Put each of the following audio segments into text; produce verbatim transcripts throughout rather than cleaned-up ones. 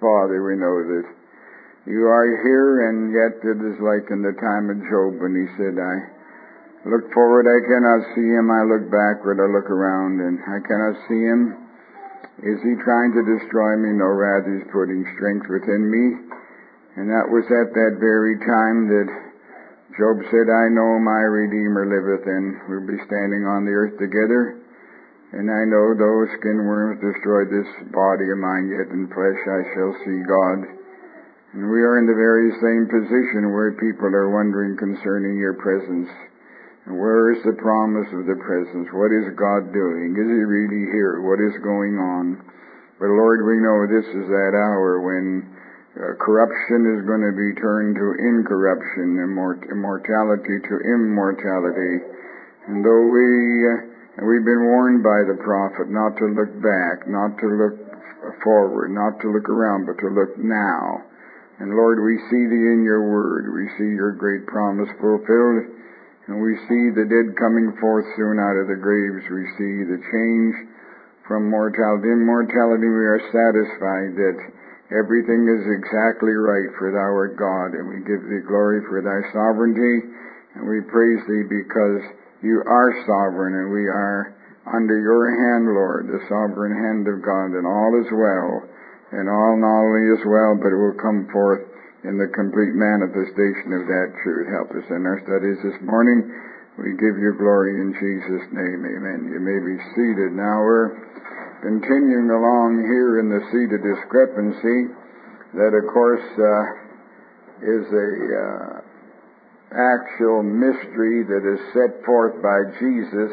Father, we know that you are here, and yet it is like in the time of Job when he said, I look forward, I cannot see him, I look backward, I look around, and I cannot see him. Is he trying to destroy me? No, rather he's putting strength within me. And that was at that very time that Job said, I know my Redeemer liveth, and we'll be standing on the earth together. And I know though skin worms destroy this body of mine, yet in flesh I shall see God. And we are in the very same position where people are wondering concerning your presence. And where is the promise of the presence? What is God doing? Is he really here? What is going on? But Lord, we know this is that hour when uh, corruption is going to be turned to incorruption, immort- immortality to immortality. And though we, uh, we've been warned by the prophet not to look back, not to look forward, not to look around, but to look now. And Lord, we see thee in your word. We see your great promise fulfilled. And we see the dead coming forth soon out of the graves. We see the change from mortality to immortality. We are satisfied that everything is exactly right, for thou art God. And we give thee glory for thy sovereignty. And we praise thee because you are sovereign, and we are under your hand, Lord, the sovereign hand of God. And all is well. And all not only is well, but it will come forth in the complete manifestation of that truth. Help us in our studies this morning. We give you glory in Jesus' name. Amen. You may be seated. Now we're continuing along here in the seed of discrepancy that, of course, uh, is a uh, actual mystery that is set forth by Jesus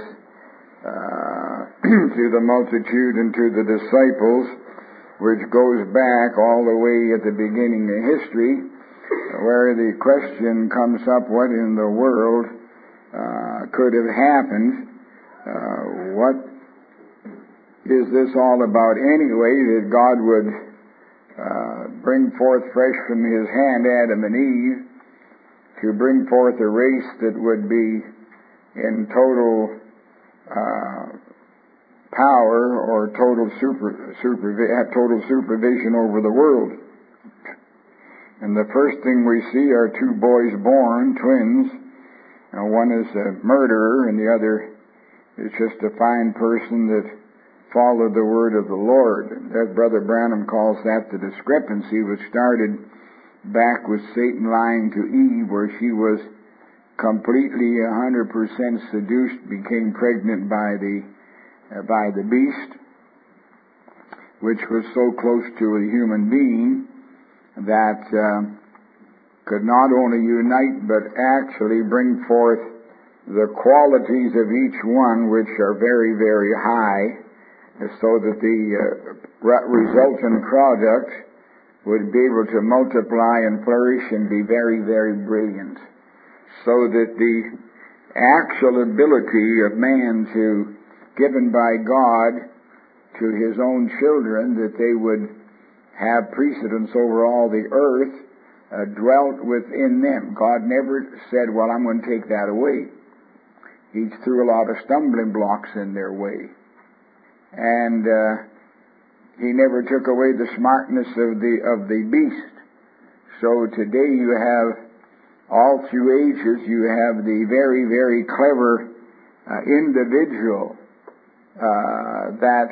uh, to the multitude and to the disciples, which goes back all the way at the beginning of history, where the question comes up, what in the world uh, could have happened? Uh, what is this all about anyway, that God would uh, bring forth fresh from his hand Adam and Eve to bring forth a race that would be in total uh, power or total super, super, have total supervision over the world. And the first thing we see are two boys born, twins. Now one is a murderer and the other is just a fine person that followed the word of the Lord. And that Brother Branham calls that the discrepancy, which started back with Satan lying to Eve, where she was completely one hundred percent seduced, became pregnant by the Uh, by the beast, which was so close to a human being that uh, could not only unite but actually bring forth the qualities of each one, which are very, very high, so that the uh, resultant product would be able to multiply and flourish and be very, very brilliant, so that the actual ability of man to given by God to his own children, that they would have precedence over all the earth, uh, dwelt within them. God never said, well, I'm going to take that away. He threw a lot of stumbling blocks in their way. And uh, he never took away the smartness of the of the beast. So today you have, all through ages, you have the very, very clever uh, individual Uh, that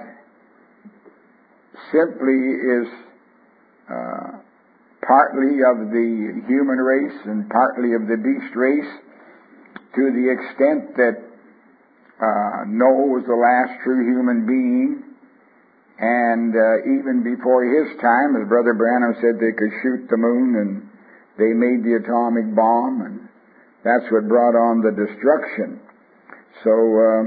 simply is uh, partly of the human race and partly of the beast race, to the extent that uh, Noah was the last true human being, and uh, even before his time, as Brother Branham said, they could shoot the moon, and they made the atomic bomb, and that's what brought on the destruction. So um,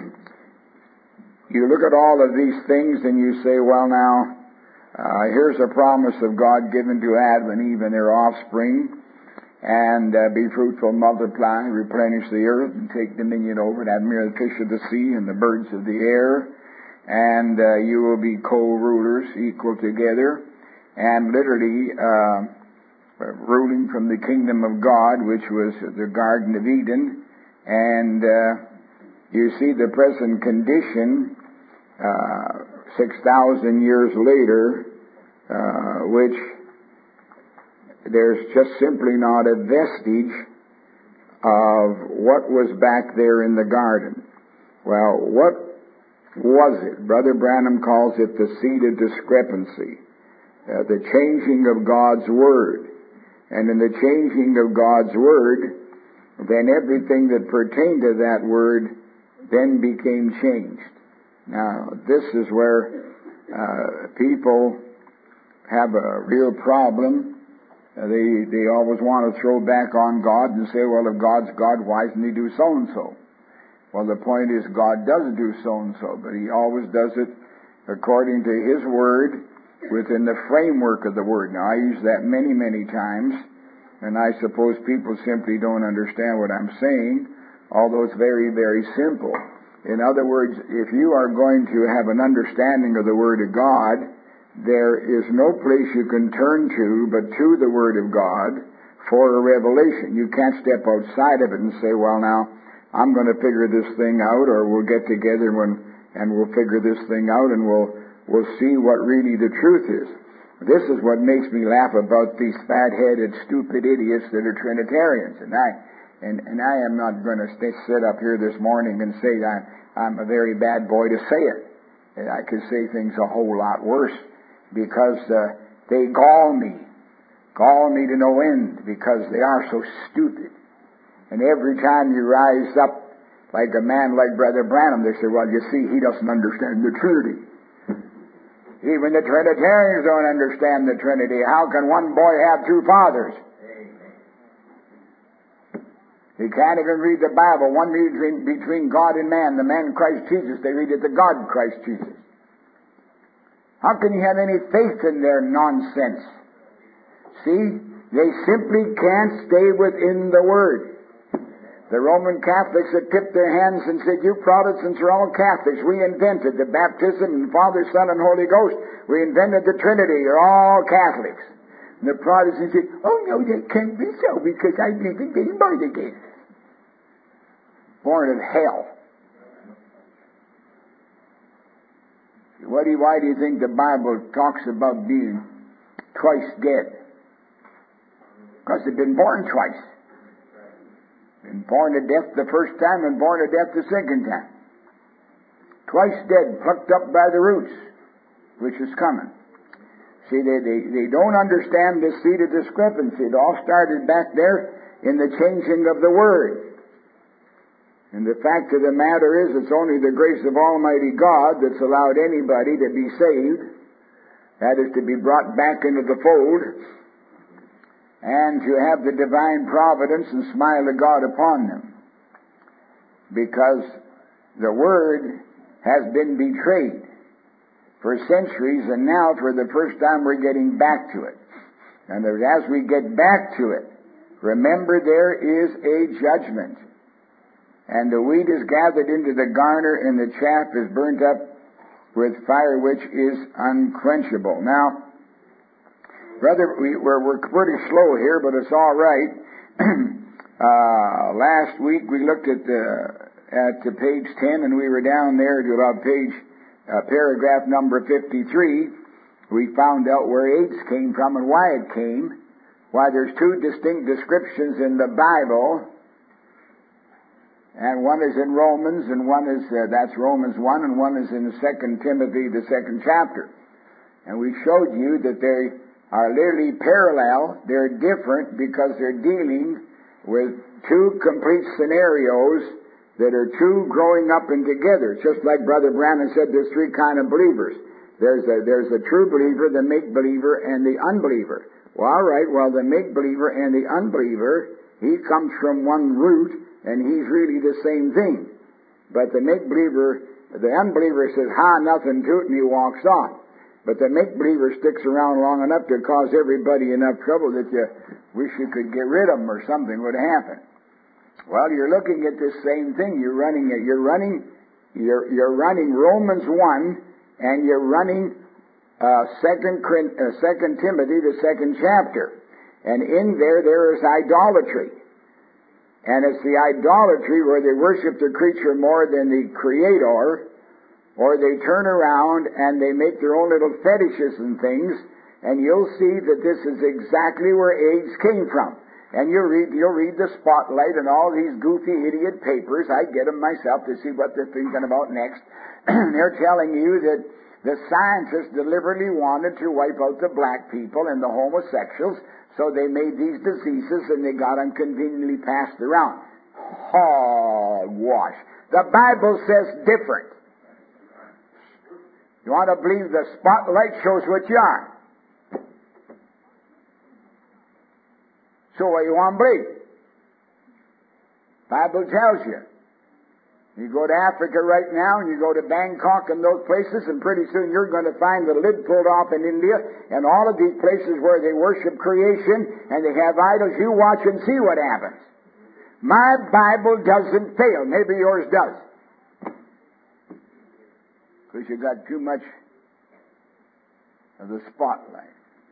you look at all of these things and you say, well now, uh, here's a promise of God given to Adam and Eve and their offspring, and uh, be fruitful, multiply, replenish the earth, and take dominion over it, have mere fish of the sea and the birds of the air, and uh, you will be co-rulers equal together, and literally uh, ruling from the kingdom of God, which was the Garden of Eden. And uh, you see the present condition Uh, six thousand years later, uh, which there's just simply not a vestige of what was back there in the garden. Well, what was it? Brother Branham calls it the seed of discrepancy, uh, the changing of God's Word. And in the changing of God's Word, then everything that pertained to that Word then became changed. Now, this is where uh, people have a real problem. Uh, they they always want to throw back on God and say, well, if God's God, why doesn't He do so-and-so? Well, the point is God does do so-and-so, but He always does it according to His Word, within the framework of the Word. Now, I use that many, many times, and I suppose people simply don't understand what I'm saying, although it's very, very simple. In other words, if you are going to have an understanding of the Word of God, there is no place you can turn to but to the Word of God for a revelation. You can't step outside of it and say, well, now, I'm going to figure this thing out, or we'll get together and, and we'll figure this thing out, and we'll, we'll see what really the truth is. This is what makes me laugh about these fat-headed, stupid idiots that are Trinitarians. And I, and, and I am not going to stay, sit up here this morning and say I, I'm a very bad boy to say it. And I could say things a whole lot worse, because uh, they gall me, gall me to no end, because they are so stupid. And every time you rise up like a man like Brother Branham, they say, well, you see, he doesn't understand the Trinity. Even the Trinitarians don't understand the Trinity. How can one boy have two fathers? He can't even read the Bible. One reads between God and man, the man Christ Jesus. They read it the God Christ Jesus. How can you have any faith in their nonsense? See, they simply can't stay within the Word. The Roman Catholics had tipped their hands and said, you Protestants are all Catholics. We invented the baptism in Father, Son, and Holy Ghost. We invented the Trinity. You're all Catholics. And the Protestants said, oh no, that can't be so, because I believe in being born again. Born of hell. What do you, why do you think the Bible talks about being twice dead? Because they've been born twice. Been born to death the first time and born to death the second time. Twice dead, plucked up by the roots, which is coming. See, they, they, they don't understand this seed of discrepancy. It all started back there in the changing of the Word. And the fact of the matter is, it's only the grace of Almighty God that's allowed anybody to be saved. That is, to be brought back into the fold, and to have the divine providence and smile of God upon them. Because the Word has been betrayed for centuries, and now for the first time we're getting back to it. And as we get back to it, remember there is a judgment. And the wheat is gathered into the garner, and the chaff is burnt up with fire which is unquenchable. Now, Brother, we, we're, we're pretty slow here, but it's all right. uh, last week we looked at the, at the page ten, and we were down there to about page, uh, paragraph number fifty-three. We found out where AIDS came from and why it came. Why there's two distinct descriptions in the Bible, and one is in Romans, and one is, uh, that's Romans one, and one is in Second Timothy, the second chapter. And we showed you that they are literally parallel. They're different because they're dealing with two complete scenarios that are two growing up and together. Just like Brother Branham said, there's three kind of believers. There's a, there's a true believer, the make-believer, and the unbeliever. Well, all right, well, the make-believer and the unbeliever, he comes from one root, and he's really the same thing. But the make-believer, the unbeliever says, ha, nothing to it, and he walks off. But the make-believer sticks around long enough to cause everybody enough trouble that you wish you could get rid of them or something would happen. Well, you're looking at this same thing. You're running, you're running, you're, you're running Romans one, and you're running uh, Second, uh, Second Timothy, the second chapter. And in there, there is idolatry. And it's the idolatry where they worship the creature more than the Creator, or they turn around and they make their own little fetishes and things, and you'll see that this is exactly where AIDS came from. And you'll read, you'll read the Spotlight and all these goofy idiot papers. I get them myself to see what they're thinking about next. They're telling you that the scientists deliberately wanted to wipe out the black people and the homosexuals, so they made these diseases and they got them conveniently passed around. Hogwash. The Bible says different. You want to believe the Spotlight shows what you are. So what you want to believe? Bible tells you. You go to Africa right now, and you go to Bangkok and those places, and pretty soon you're going to find the lid pulled off in India, and all of these places where they worship creation, and they have idols. You watch and see what happens. My Bible doesn't fail. Maybe yours does. Because you got too much of the Spotlight.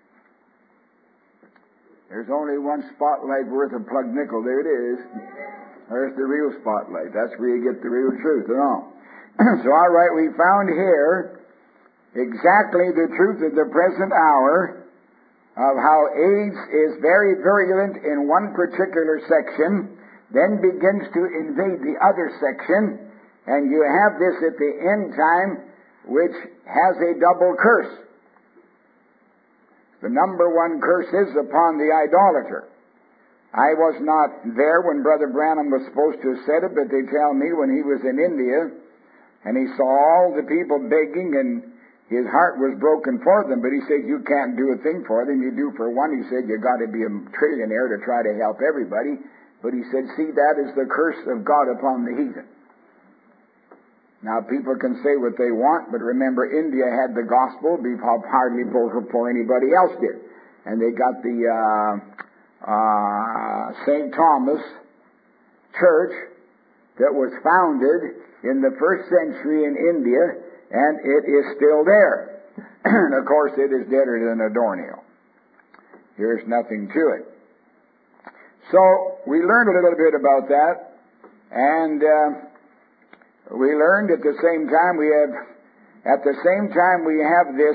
There's only one Spotlight worth a plug nickel. There it is. There's the real Spotlight. That's where you get the real truth and all. So, all right, we found here exactly the truth of the present hour of how AIDS is very virulent in one particular section, then begins to invade the other section, and you have this at the end time, which has a double curse. The number one curse is upon the idolater. I was not there when Brother Branham was supposed to have said it, but they tell me when he was in India, and he saw all the people begging, and his heart was broken for them, but he said, you can't do a thing for them. You do for one. He said, you got to be a trillionaire to try to help everybody. But he said, see, that is the curse of God upon the heathen. Now, people can say what they want, but remember, India had the gospel hardly before anybody else did. And they got the uh, uh, Saint Thomas Church that was founded in the first century in India, and it is still there. And, of course, it is deader than a doornail. There's nothing to it. So, we learned a little bit about that, and Uh, we learned at the same time we have, at the same time we have this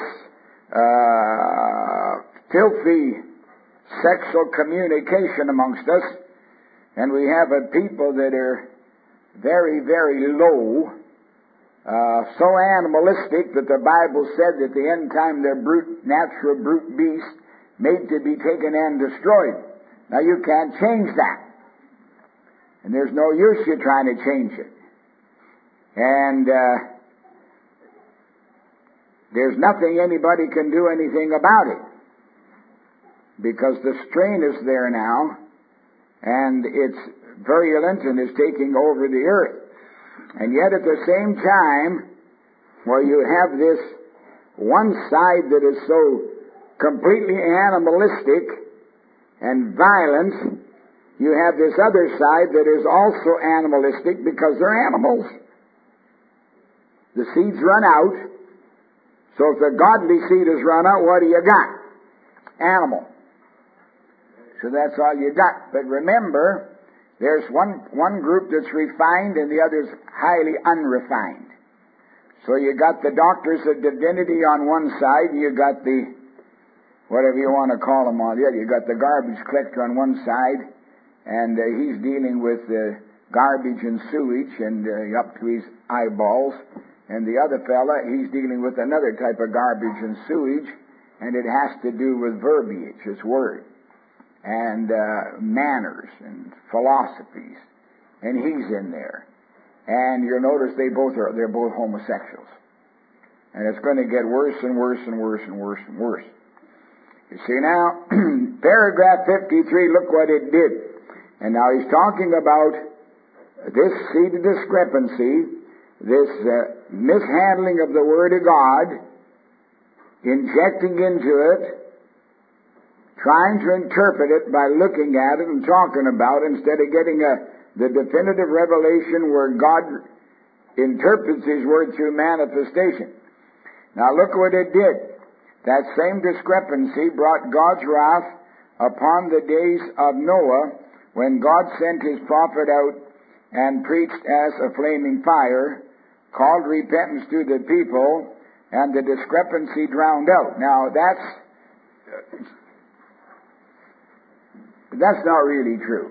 uh, filthy sexual communication amongst us, and we have a people that are very, very low, uh, so animalistic that the Bible said that the end time they're brute, natural brute beasts made to be taken and destroyed. Now you can't change that, and there's no use you trying to change it. And uh, there's nothing anybody can do anything about it, because the strain is there now, and it's virulent and is taking over the earth. And yet at the same time, where you have this one side that is so completely animalistic and violent, you have this other side that is also animalistic because they're animals. The seeds run out. So if the godly seed has run out, what do you got? Animal. So that's all you got. But remember, there's one, one group that's refined and the other's highly unrefined. So you got the doctors of divinity on one side, and you got the, whatever you want to call them on the other. You got the garbage collector on one side, and uh, he's dealing with uh, garbage and sewage and uh, up to his eyeballs. And the other fella, he's dealing with another type of garbage and sewage, and it has to do with verbiage, his word, and uh, manners and philosophies. And he's in there. And you'll notice they both are, they're both homosexuals. And it's going to get worse and worse and worse and worse and worse. You see now, paragraph fifty-three, look what it did. And now he's talking about this seed discrepancy, this uh, mishandling of the Word of God, injecting into it, trying to interpret it by looking at it and talking about it instead of getting a, the definitive revelation where God interprets His Word through manifestation. Now look what it did. That same discrepancy brought God's wrath upon the days of Noah, when God sent His prophet out and preached as a flaming fire, called repentance to the people, and the discrepancy drowned out. Now, that's that's not really true.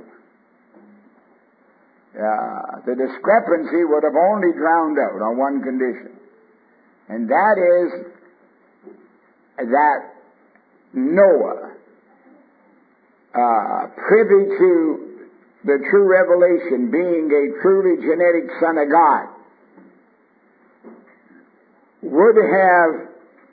Uh, the discrepancy would have only drowned out on one condition, and that is that Noah, uh, privy to the true revelation, being a truly genetic son of God, would have,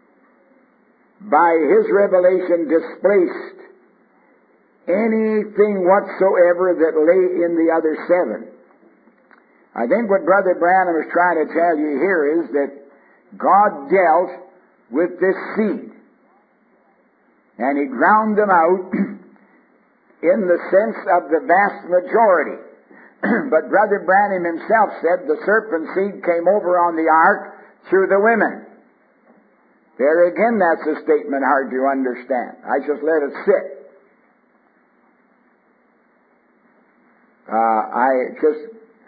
by his revelation, displaced anything whatsoever that lay in the other seven. I think what Brother Branham is trying to tell you here is that God dealt with this seed, and He drowned them out in the sense of the vast majority. But Brother Branham himself said the serpent seed came over on the ark through the women. There again, that's a statement hard to understand. I just let it sit. Uh, I just,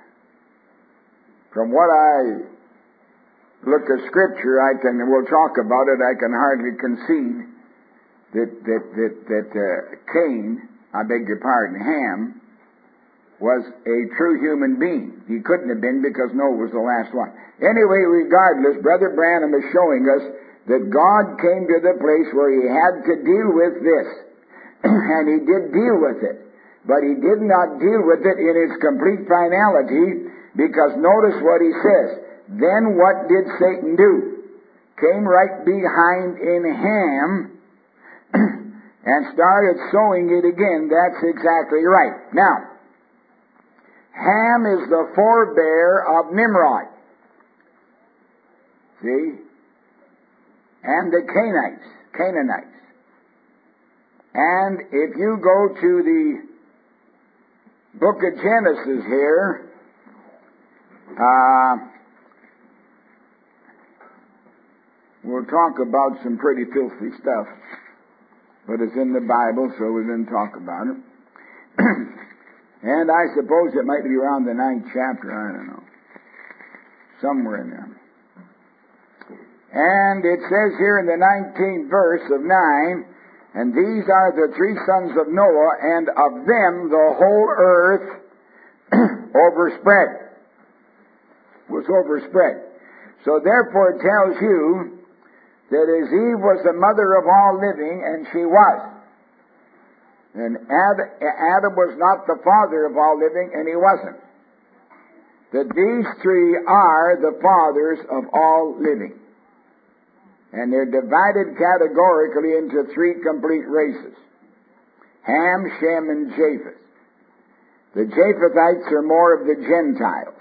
from what I look at Scripture, I can, we'll talk about it, I can hardly concede that, that, that, that uh, Cain, I beg your pardon, Ham, was a true human being. He couldn't have been because Noah was the last one. Anyway, regardless, Brother Branham is showing us that God came to the place where He had to deal with this. And He did deal with it. But He did not deal with it in its complete finality, because notice what He says. Then what did Satan do? Came right behind in Ham and started sowing it again. That's exactly right. Now, Ham is the forebear of Nimrod. See? And the Canaanites. Canaanites. And if you go to the book of Genesis here, uh, we'll talk about some pretty filthy stuff, but it's in the Bible, so we didn't talk about it. And I suppose it might be around the ninth chapter, I don't know, somewhere in there. And it says here in the nineteenth verse of nine, and these are the three sons of Noah, and of them the whole earth overspread. Was overspread. So therefore it tells you that as Eve was the mother of all living, and she was. And Adam was not the father of all living, and he wasn't. That these three are the fathers of all living. And they're divided categorically into three complete races. Ham, Shem, and Japheth. The Japhethites are more of the Gentiles.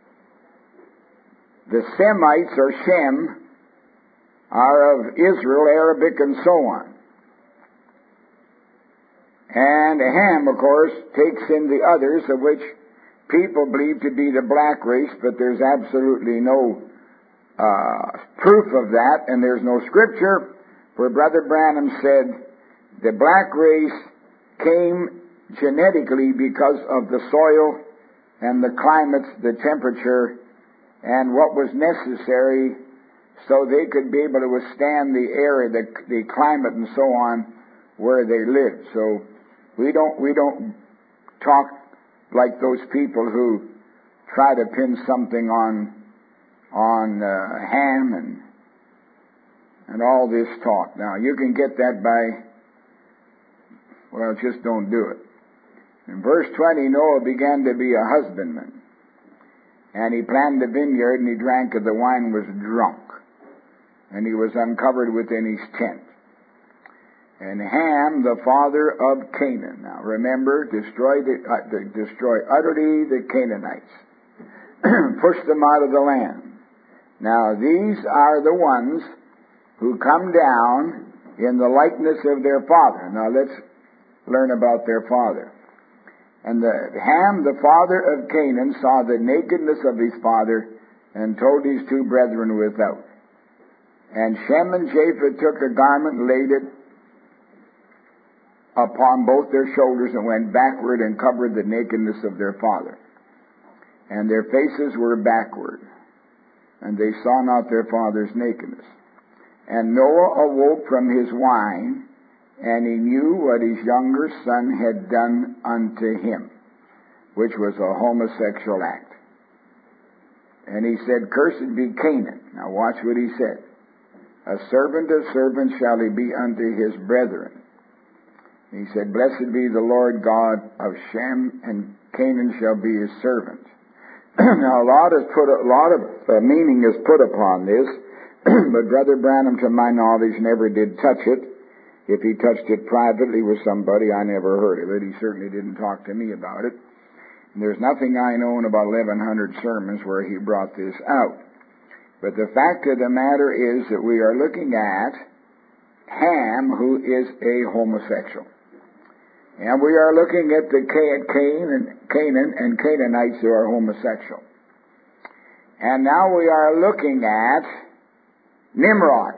The Semites, or Shem, are of Israel, Arabic, and so on. And Ham, of course, takes in the others, of which people believe to be the black race, but there's absolutely no uh, proof of that, and there's no scripture, where Brother Branham said the black race came genetically because of the soil and the climate, the temperature, and what was necessary so they could be able to withstand the area, the, the climate and so on where they lived. So we don't we don't talk like those people who try to pin something on on uh, Ham and and all this talk. Now you can get that by, well, just don't do it. In verse twenty, Noah began to be a husbandman, and he planted a vineyard, and he drank of the wine, was drunk, and he was uncovered within his tent. And Ham, the father of Canaan. Now remember, destroy, the, uh, destroy utterly the Canaanites. Push them out of the land. Now these are the ones who come down in the likeness of their father. Now let's learn about their father. And the, Ham, the father of Canaan, saw the nakedness of his father and told his two brethren without. And Shem and Japheth took a garment, laid it upon both their shoulders, and went backward and covered the nakedness of their father. And their faces were backward, and they saw not their father's nakedness. And Noah awoke from his wine, and he knew what his younger son had done unto him, which was a homosexual act. And he said, "Cursed be Canaan." Now watch what he said. "A servant of servants shall he be unto his brethren." He said, "Blessed be the Lord God of Shem, and Canaan shall be his servant." Now a lot is put, a lot of uh, meaning is put upon this, but Brother Branham, to my knowledge, never did touch it. If he touched it privately with somebody, I never heard of it. He certainly didn't talk to me about it. And there's nothing I know in about eleven hundred sermons where he brought this out. But the fact of the matter is that we are looking at Ham, who is a homosexual. And we are looking at the Cain and Canaan and Canaanites who are homosexual. And now we are looking at Nimrod,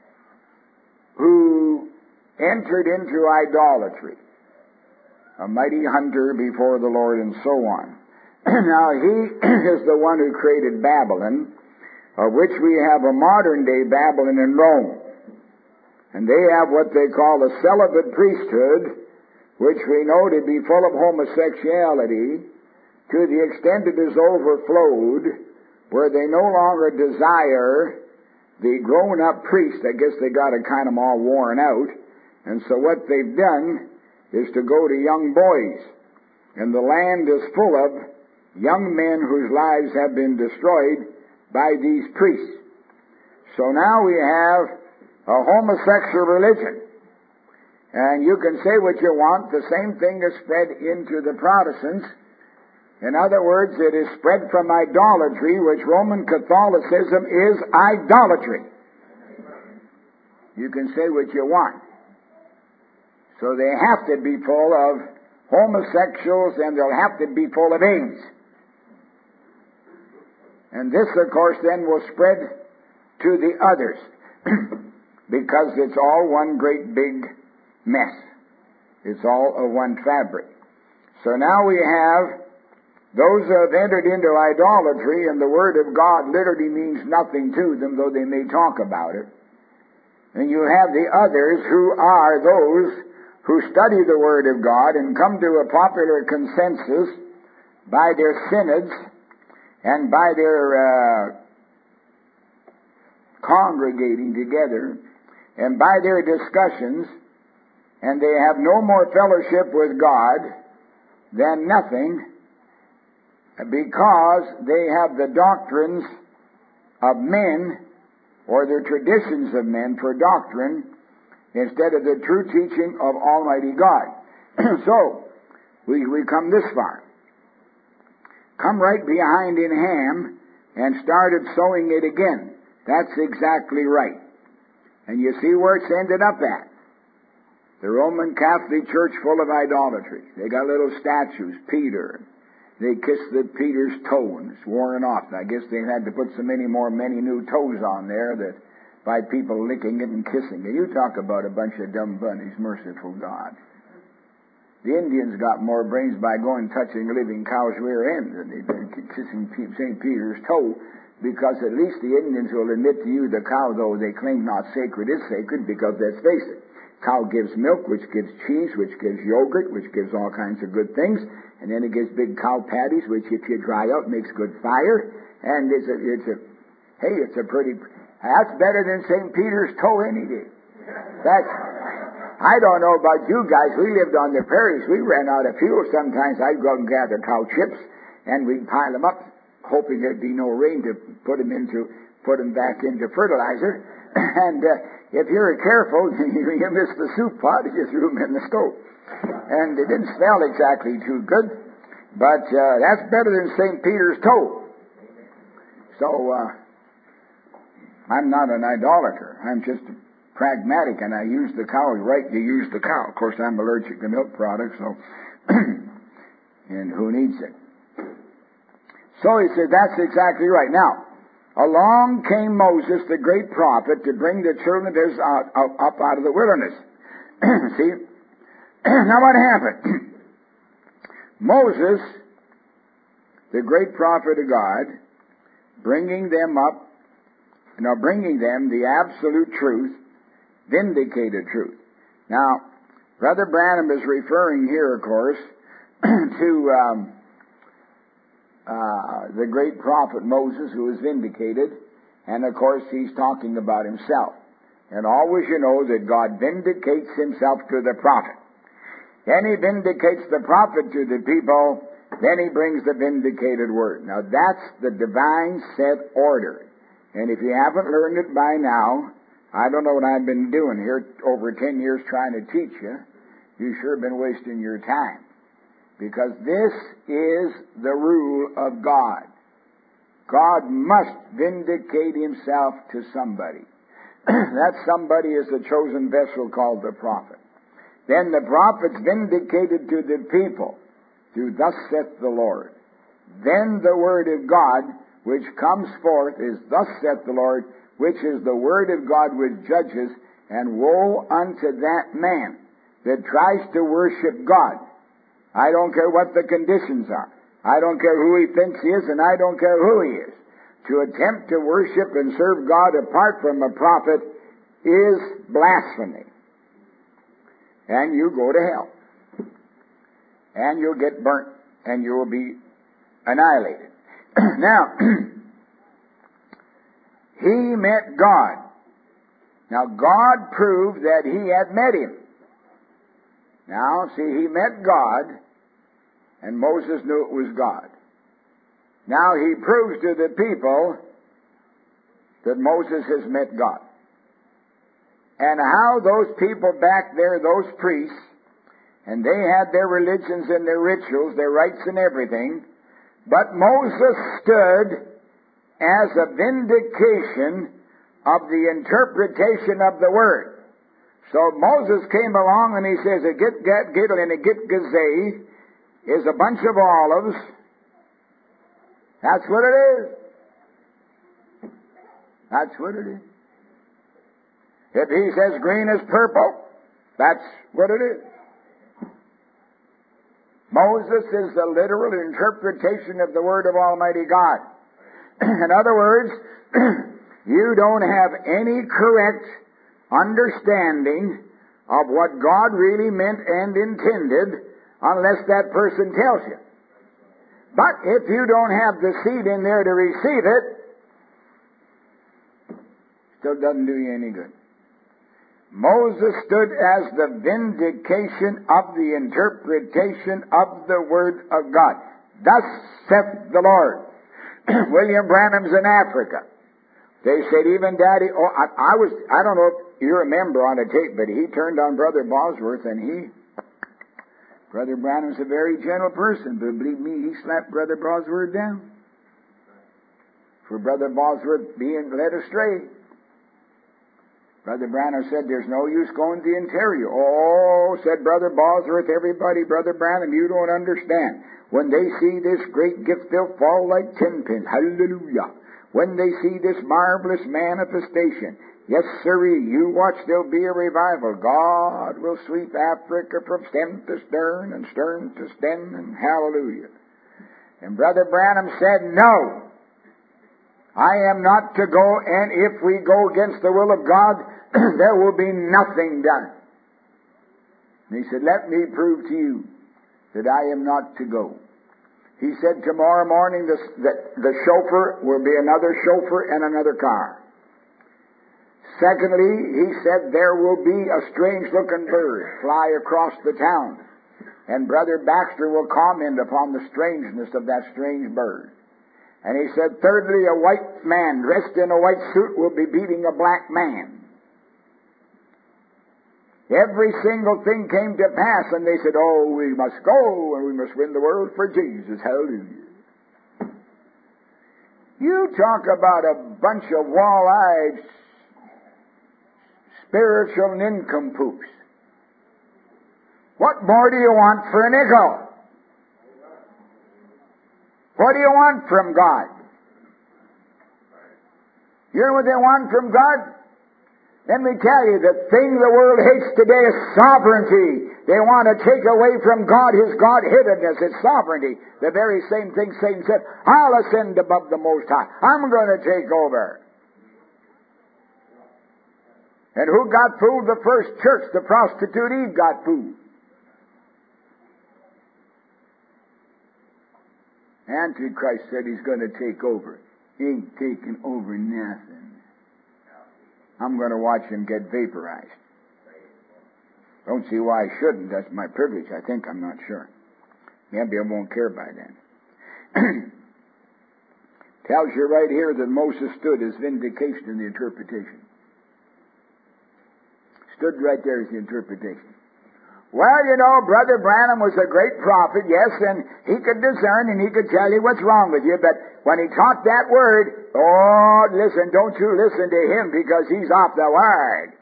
who entered into idolatry, a mighty hunter before the Lord, and so on. Now he is the one who created Babylon, of which we have a modern day Babylon in Rome. And they have what they call a celibate priesthood, which we know to be full of homosexuality, to the extent it is overflowed, where they no longer desire the grown-up priest. I guess they got it kind of all worn out. And so what they've done is to go to young boys. And the land is full of young men whose lives have been destroyed by these priests. So now we have a homosexual religion. And you can say what you want, the same thing is spread into the Protestants. In other words, it is spread from idolatry, which Roman Catholicism is idolatry. You can say what you want. So they have to be full of homosexuals, and they'll have to be full of AIDS. And this, of course, then will spread to the others, because it's all one great big mess. It's all a one fabric. So now we have those who have entered into idolatry, and the Word of God literally means nothing to them, though they may talk about it. And you have the others who are those who study the Word of God and come to a popular consensus by their synods and by their uh, congregating together and by their discussions, and they have no more fellowship with God than nothing, because they have the doctrines of men, or the traditions of men for doctrine, instead of the true teaching of Almighty God. So, we, we come this far. Come right behind in Ham and started sowing it again. That's exactly right. And you see where it's ended up at. The Roman Catholic Church full of idolatry. They got little statues, Peter. They kiss the Peter's toe, and it's worn off. I guess they had to put so many more many new toes on there that by people licking it and kissing it. You talk about a bunch of dumb bunnies, merciful God. The Indians got more brains by going touching a living cow's rear end than they did kissing Saint Peter's toe, because at least the Indians will admit to you the cow, though they claim not sacred, is sacred, because let's face it, cow gives milk, which gives cheese, which gives yogurt, which gives all kinds of good things, and then it gives big cow patties, which if you dry out makes good fire, and it's a, it's a, hey, it's a pretty, that's better than Saint Peter's toe any day. That's, I don't know about you guys, we lived on the prairies, we ran out of fuel, sometimes I'd go out and gather cow chips, and we'd pile them up, hoping there'd be no rain to put them into, put them back into fertilizer, and uh, if you're careful, you miss the soup pot, you threw them in the stove. And it didn't smell exactly too good, but uh, that's better than Saint Peter's toe. So, uh, I'm not an idolater. I'm just pragmatic, and I use the cow right to use the cow. Of course, I'm allergic to milk products, so, and who needs it? So he said, that's exactly right. Now, along came Moses, the great prophet, to bring the children of Israel out, up out of the wilderness. See? Now what happened? Moses, the great prophet of God, bringing them up, now bringing them the absolute truth, vindicated truth. Now, Brother Branham is referring here, of course, to um, uh, the great prophet Moses, who was vindicated, and of course he's talking about himself. And always you know that God vindicates himself to the prophet. Then he vindicates the prophet to the people, then he brings the vindicated word. Now that's the divine set order. And if you haven't learned it by now, I don't know what I've been doing here over ten years trying to teach you. You sure have been wasting your time. Because this is the rule of God. God must vindicate himself to somebody. That somebody is the chosen vessel called the prophet. Then the prophet's vindicated to the people through thus saith the Lord. Then the word of God which comes forth is thus saith the Lord, which is the word of God which judges, and woe unto that man that tries to worship God. I don't care what the conditions are. I don't care who he thinks he is, and I don't care who he is. To attempt to worship and serve God apart from a prophet is blasphemy. And you go to hell. And you'll get burnt. And you will be annihilated. Now, he met God. Now, God proved that he had met him. Now, see, he met God, and Moses knew it was God. Now he proves to the people that Moses has met God. And how those people back there, those priests, and they had their religions and their rituals, their rites and everything, but Moses stood as a vindication of the interpretation of the Word. So Moses came along and he says, a git gat gittle and a git gazay is a bunch of olives. That's what it is. That's what it is. If he says green is purple, that's what it is. Moses is the literal interpretation of the Word of Almighty God. In other words, you don't have any correct understanding of what God really meant and intended unless that person tells you. But if you don't have the seed in there to receive it, still doesn't do you any good. Moses stood as the vindication of the interpretation of the Word of God. Thus saith the Lord. William Branham's in Africa. They said, even Daddy, oh, I, I was, I don't know if you remember on a tape, but he turned on Brother Bosworth and he, Brother Branham's a very gentle person, but believe me, he slapped Brother Bosworth down for Brother Bosworth being led astray. Brother Branham said, there's no use going to the interior. Oh, said Brother Bosworth, everybody, Brother Branham, you don't understand. When they see this great gift, they'll fall like ten pins. Hallelujah. When they see this marvelous manifestation, yes, sirree, you watch, there'll be a revival. God will sweep Africa from stem to stern and stern to stem, and hallelujah. And Brother Branham said, no, I am not to go, and if we go against the will of God, there will be nothing done. And he said, let me prove to you that I am not to go. He said, tomorrow morning the, the, the chauffeur will be another chauffeur and another car. Secondly, he said, there will be a strange-looking bird fly across the town. And Brother Baxter will comment upon the strangeness of that strange bird. And he said, thirdly, a white man dressed in a white suit will be beating a black man. Every single thing came to pass, and they said, oh, we must go, and we must win the world for Jesus. Hallelujah. You talk about a bunch of wall-eyed spiritual nincompoops. What more do you want for a nickel? What do you want from God? You know what they want from God? Let me tell you, the thing the world hates today is sovereignty. They want to take away from God His God-hiddenness, His sovereignty. The very same thing Satan said, I'll ascend above the Most High. I'm going to take over. And who got fooled? The first church. The prostitute Eve got fooled. Antichrist said he's going to take over. He ain't taking over nothing. I'm going to watch him get vaporized. Don't see why I shouldn't. That's my privilege. I think. I'm not sure. Maybe I won't care by then. Tells you right here that Moses stood as vindication in the interpretation. Stood right there as the interpretation. Well, you know, Brother Branham was a great prophet, yes, and he could discern and he could tell you what's wrong with you, but when he taught that word, oh, listen, don't you listen to him because he's off the word.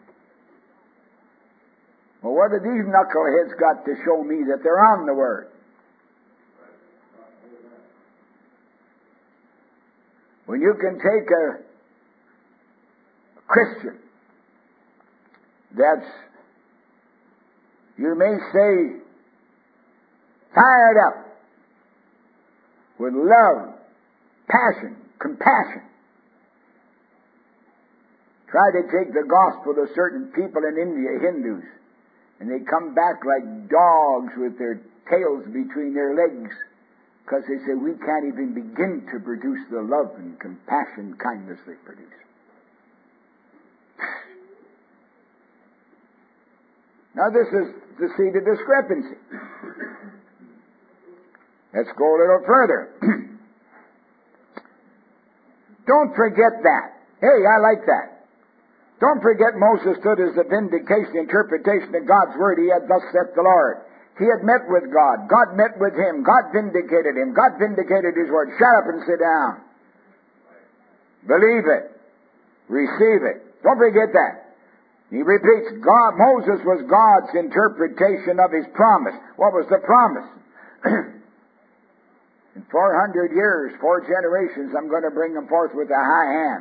Well, what have these knuckleheads got to show me that they're on the word? When you can take a Christian that's, you may say, fired up with love, passion, compassion, try to take the gospel to certain people in India, Hindus, and they come back like dogs with their tails between their legs because they say, we can't even begin to produce the love and compassion, kindness they produce. Now this is to see the discrepancy. Let's go a little further. Don't forget that. Hey, I like that. Don't forget Moses stood as the vindication, interpretation of God's word. He had thus saith the Lord. He had met with God. God met with him. God vindicated him. God vindicated his word. Shut up and sit down. Believe it. Receive it. Don't forget that. He repeats, God, Moses was God's interpretation of his promise. What was the promise? In four hundred years, four generations, I'm going to bring them forth with a high hand.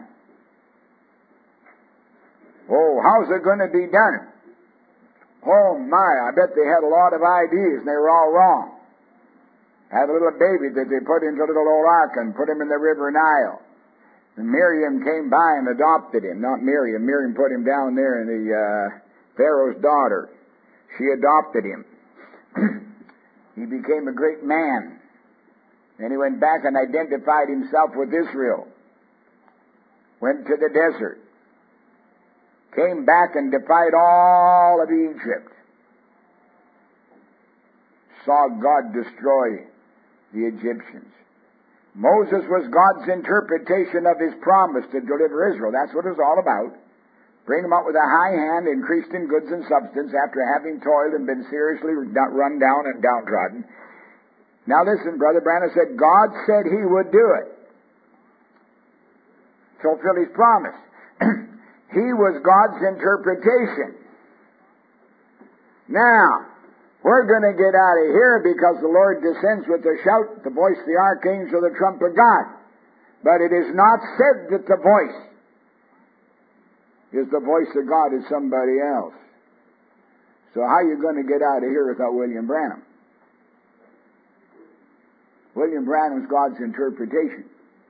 Oh, how's it going to be done? Oh my, I bet they had a lot of ideas and they were all wrong. Had a little baby that they put into a little old ark and put him in the river Nile. And Miriam came by and adopted him. Not Miriam. Miriam put him down there in the uh, Pharaoh's daughter. She adopted him. He became a great man. Then he went back and identified himself with Israel. Went to the desert. Came back and defied all of Egypt. Saw God destroy the Egyptians. Moses was God's interpretation of his promise to deliver Israel. That's what it was all about. Bring them up with a high hand, increased in goods and substance, after having toiled and been seriously run down and downtrodden. Now listen, Brother Branham said, God said he would do it. Fulfill his promise. He was God's interpretation. Now, we're going to get out of here because the Lord descends with a shout, the voice of the archangel, the trump of God. But it is not said that the voice is the voice of God, is somebody else. So how are you going to get out of here without William Branham? William Branham's God's interpretation.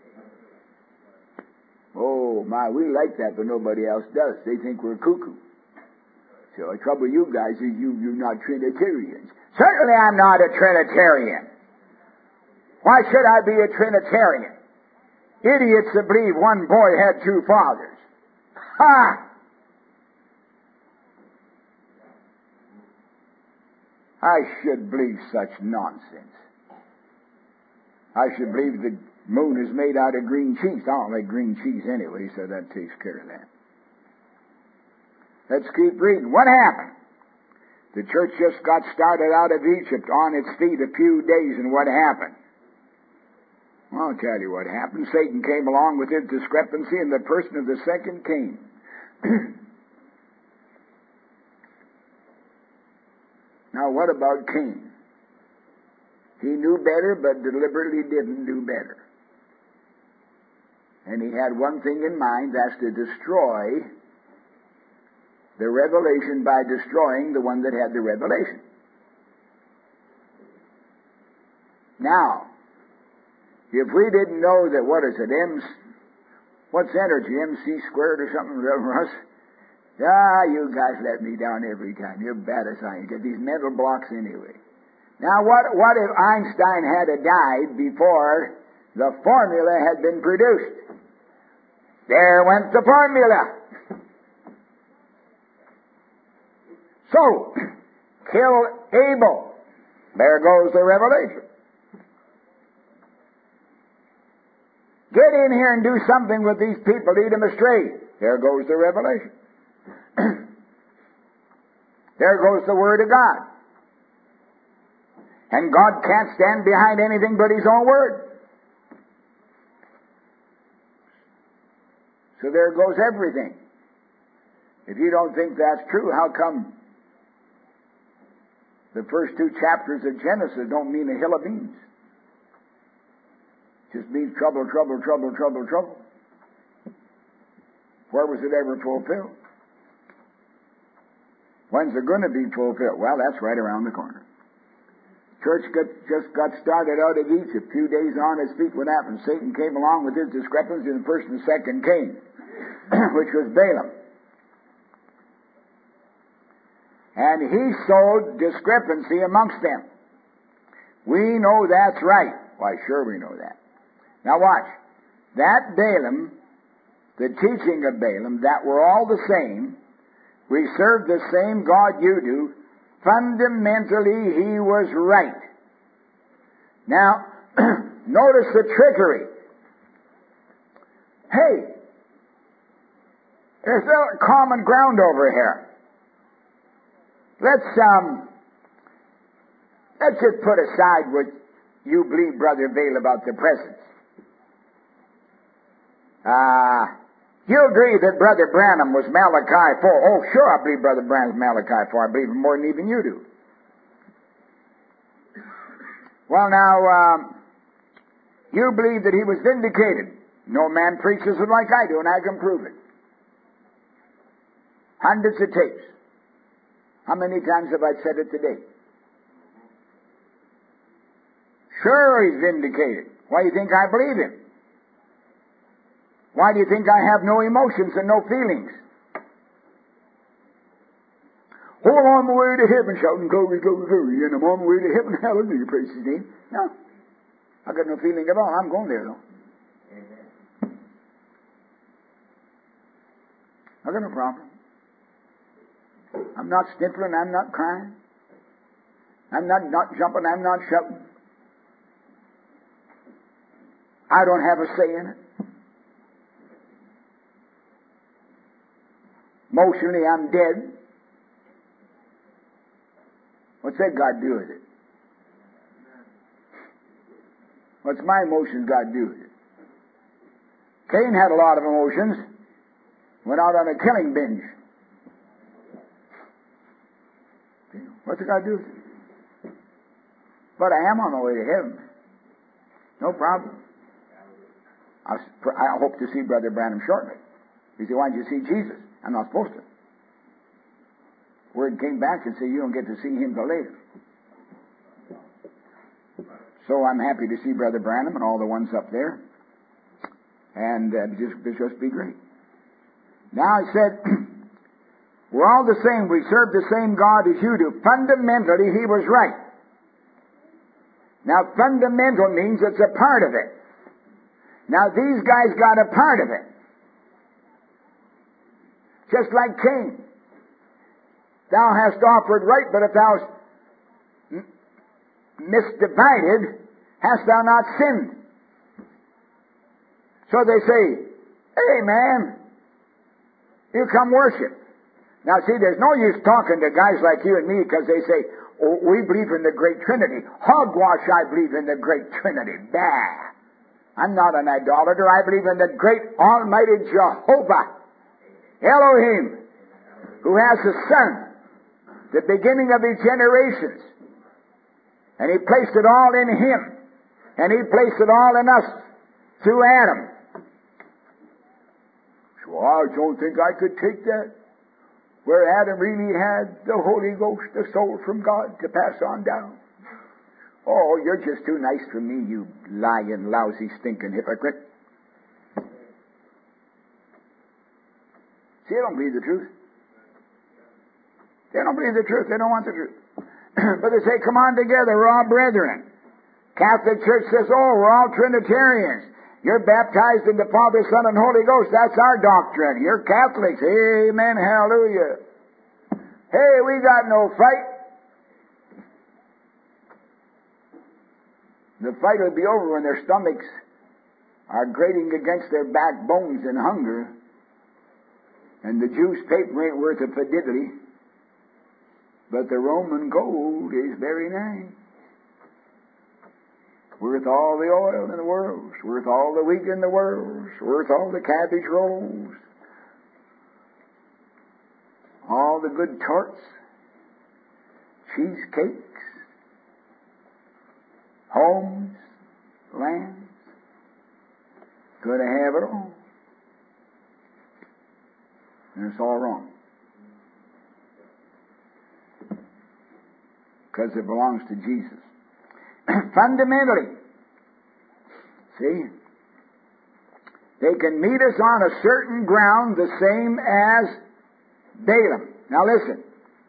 Oh my, we like that, but nobody else does. They think we're cuckoo. So the trouble with you guys is you, you're not Trinitarians. Certainly I'm not a Trinitarian. Why should I be a Trinitarian? Idiots that believe one boy had two fathers. Ha! I should believe such nonsense. I should believe the moon is made out of green cheese. I don't like green cheese anyway, so that takes care of that. Let's keep reading. What happened? The church just got started out of Egypt on its feet a few days, and what happened? Well, I'll tell you what happened. Satan came along with his discrepancy in the person of the second Cain. Now, what about Cain? He knew better, but deliberately didn't do better. And he had one thing in mind, that's to destroy the revelation by destroying the one that had the revelation. Now, if we didn't know that, what is it, M, what's energy, M C squared or something, Russ? Ah, you guys let me down every time. You're bad as I am. Get these mental blocks anyway. Now, what, what if Einstein had died before the formula had been produced? There went the formula. So, kill Abel. There goes the revelation. Get in here and do something with these people, lead them astray. There goes the revelation. There goes the Word of God. And God can't stand behind anything but His own Word. So there goes everything. If you don't think that's true, how come the first two chapters of Genesis don't mean a hill of beans? It just means trouble, trouble, trouble, trouble, trouble. Where was it ever fulfilled? When's it going to be fulfilled? Well, that's right around the corner. Church got, just got started out of Egypt. A few days on his feet, what happened? Satan came along with his discrepancy, and the first and second came, which was Balaam. And he sowed discrepancy amongst them. We know that's right. Why, sure we know that. Now watch. That Balaam, the teaching of Balaam, that we're all the same, we serve the same God you do, fundamentally he was right. Now, notice the trickery. Hey, there's a common ground over here. Let's, um, let's just put aside what you believe, Brother Vail, about the presence. Ah, uh, you agree that Brother Branham was Malachi four. Oh, sure, I believe Brother Branham's Malachi four. I believe him more than even you do. Well, now, um, you believe that he was vindicated. No man preaches it like I do, and I can prove it. Hundreds of tapes. How many times have I said it today? Sure, he's vindicated. Why do you think I believe him? Why do you think I have no emotions and no feelings? Oh, I'm on my way to heaven, shouting glory, glory, glory, and I'm on my way to heaven, hallelujah, praise His name. No, I got no feeling at all. I'm going there, though. Amen. I got no problem. I'm not sniffling, I'm not crying. I'm not, not jumping, I'm not shouting. I don't have a say in it. Emotionally, I'm dead. What's that got to do with it? What's my emotions got to do with it? Cain had a lot of emotions. Went out on a killing binge. What's it got to do with it? But I am on my way to heaven. No problem. I, I hope to see Brother Branham shortly. He said, why did you see Jesus? I'm not supposed to. Word came back and said, you don't get to see him till later. So I'm happy to see Brother Branham and all the ones up there. And uh, just, just be great. Now I said, we're all the same. We serve the same God as you do. Fundamentally, he was right. Now, fundamental means it's a part of it. Now, these guys got a part of it. Just like Cain. Thou hast offered right, but if thou hast m- misdivided, hast thou not sinned? So they say, hey man, you come worship. Now see, there's no use talking to guys like you and me because they say, oh, we believe in the great Trinity. Hogwash, I believe in the great Trinity. Bah! I'm not an idolater. I believe in the great Almighty Jehovah, Elohim, who has a son, the beginning of his generations. And he placed it all in him. And he placed it all in us through Adam. So I don't think I could take that. Where Adam really had the Holy Ghost, the soul from God, to pass on down. Oh, you're just too nice for me, you lying, lousy, stinking hypocrite. See, I don't believe the truth. They don't believe the truth. They don't want the truth. But they say, come on together. We're all brethren. Catholic Church says, oh, we're all Trinitarians. You're baptized in the Father, Son, and Holy Ghost. That's our doctrine. You're Catholics. Amen. Hallelujah. Hey, we got no fight. The fight will be over when their stomachs are grating against their backbones in hunger, and the Jews' paper ain't worth a fiddly, but the Roman gold is very nice. Worth all the oil in the world, it's worth all the wheat in the world, it's worth all the cabbage rolls, all the good tarts, cheesecakes, homes, lands. Going to have it all. And it's all wrong. Because it belongs to Jesus. Fundamentally, see, they can meet us on a certain ground the same as Balaam. Now listen.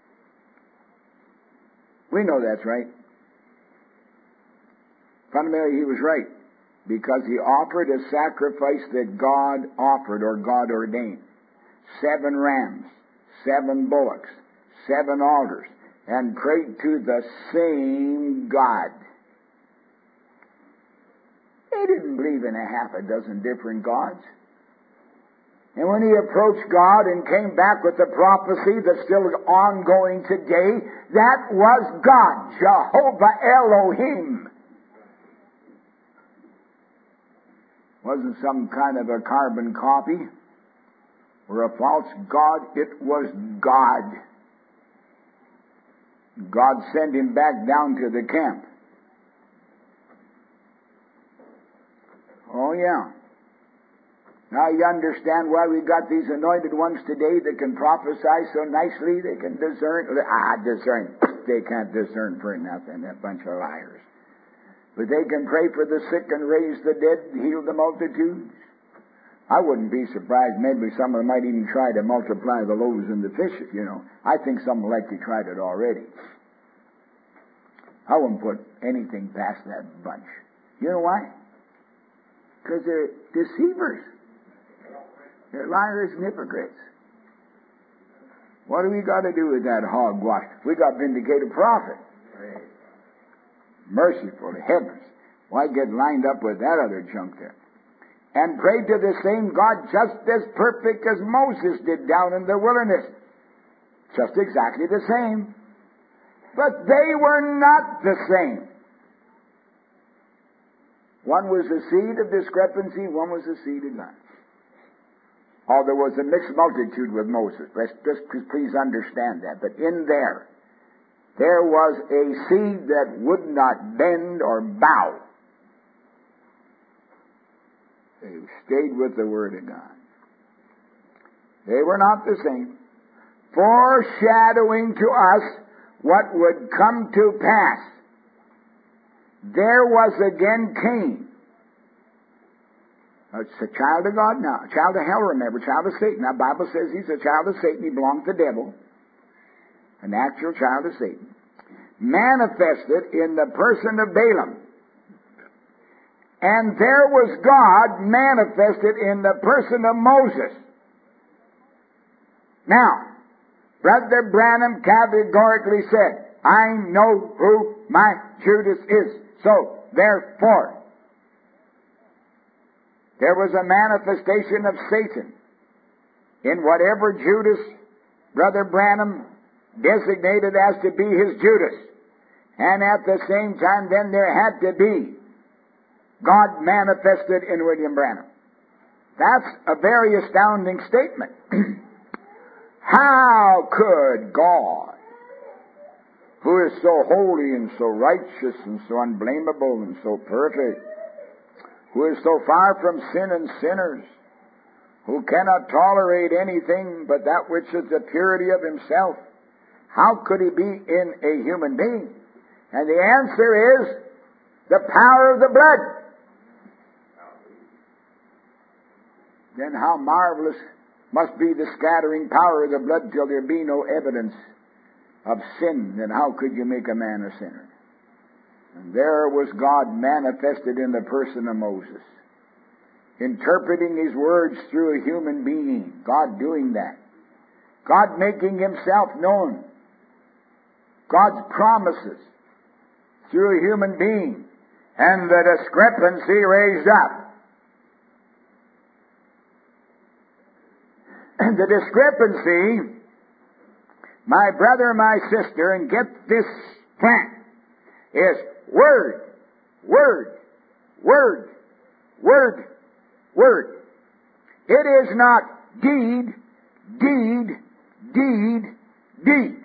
We know that's right. Fundamentally, he was right. Because he offered a sacrifice that God offered or God ordained. Seven rams, seven bullocks, seven altars, and prayed to the same God. He didn't believe in a half a dozen different gods. And when he approached God and came back with the prophecy that's still ongoing today, that was God, Jehovah Elohim. Wasn't some kind of a carbon copy or a false god. It was God. God sent him back down to the camp. Oh, yeah. Now you understand why we got these anointed ones today that can prophesy so nicely. They can discern. Ah, discern. They can't discern for nothing. That bunch of liars. But they can pray for the sick and raise the dead and heal the multitudes. I wouldn't be surprised. Maybe some of them might even try to multiply the loaves and the fishes, you know. I think some likely tried it already. I wouldn't put anything past that bunch. You know why? Because they're deceivers. They're liars and hypocrites. What do we got to do with that hogwash? We got vindicated prophet. Merciful heavens. Why get lined up with that other junk there? And prayed to the same God just as perfect as Moses did down in the wilderness. Just exactly the same. But they were not the same. One was a seed of discrepancy, one was a seed of life. Oh, there was a mixed multitude with Moses. Let's just please understand that. But in there, there was a seed that would not bend or bow. They stayed with the Word of God. They were not the same. Foreshadowing to us what would come to pass. There was again Cain. It's a child of God now. A child of hell, remember. Child of Satan. Now, the Bible says he's a child of Satan. He belonged to the devil. An actual child of Satan. Manifested in the person of Balaam. And there was God manifested in the person of Moses. Now, Brother Branham categorically said, I know who my Judas is. So, therefore, there was a manifestation of Satan in whatever Judas, Brother Branham, designated as to be his Judas. And at the same time, then there had to be God manifested in William Branham. That's a very astounding statement. How could God, who is so holy and so righteous and so unblameable and so perfect, who is so far from sin and sinners, who cannot tolerate anything but that which is the purity of himself, how could he be in a human being? And the answer is the power of the blood. Then how marvelous must be the scattering power of the blood till there be no evidence of sin, then how could you make a man a sinner? And there was God manifested in the person of Moses, interpreting his words through a human being. God doing that. God making himself known. God's promises through a human being. And the discrepancy raised up. And the discrepancy, my brother, my sister, and get this plant, is word, word, word, word, word. It is not deed, deed, deed, deed.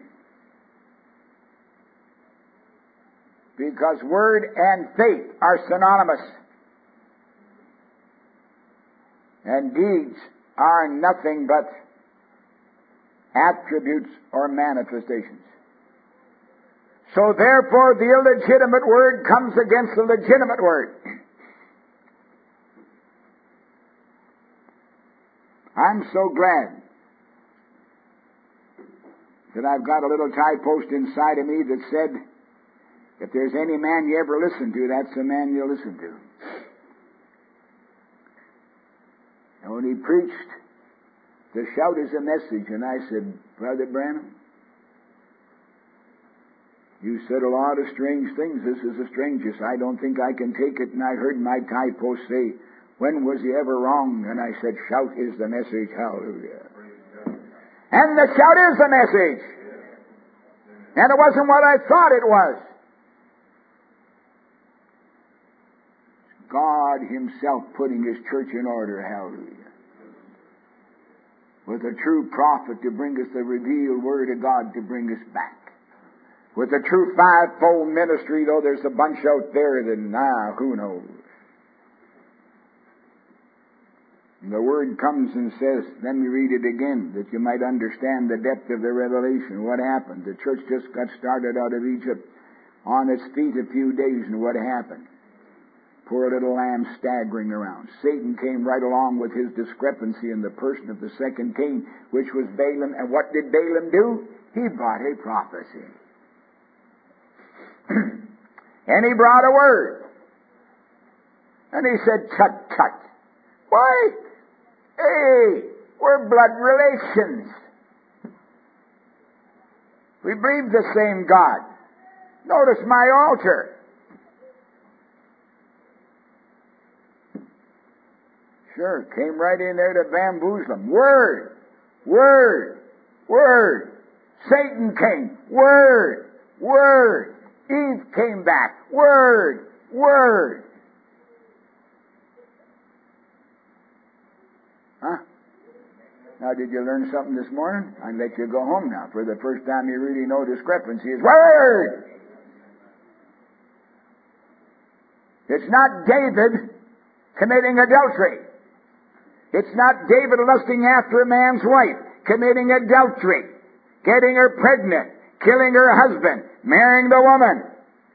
Because word and faith are synonymous. And deeds are nothing but attributes or manifestations. So therefore the illegitimate word comes against the legitimate word. I'm so glad that I've got a little tie post inside of me that said, if there's any man you ever listen to, that's the man you'll listen to. And when he preached, the shout is a message, and I said, Brother Branham, you said a lot of strange things. This is the strangest. I don't think I can take it. And I heard my tie post say, when was he ever wrong? And I said, shout is the message. Hallelujah. And the shout is the message. And it wasn't what I thought it was. God himself putting his church in order. Hallelujah. With a true prophet to bring us the revealed word of God to bring us back. With a true fivefold ministry, though there's a bunch out there that, nah, who knows? And the word comes and says, let me read it again, that you might understand the depth of the revelation. What happened? The church just got started out of Egypt on its feet a few days, and what happened? Poor little lamb staggering around. Satan came right along with his discrepancy in the person of the second king, which was Balaam. And what did Balaam do? He brought a prophecy. And he brought a word. And he said, tut, tut. Why? Hey, we're blood relations. We believe the same God. Notice my altar. Sure, came right in there to bamboozle him. Word, word, word. Satan came. Word, word. Eve came back. Word, word. Huh? Now, did you learn something this morning? I'll let you go home now. For the first time you really know discrepancy is word. It's not David committing adultery. It's not David lusting after a man's wife, committing adultery, getting her pregnant, killing her husband, marrying the woman.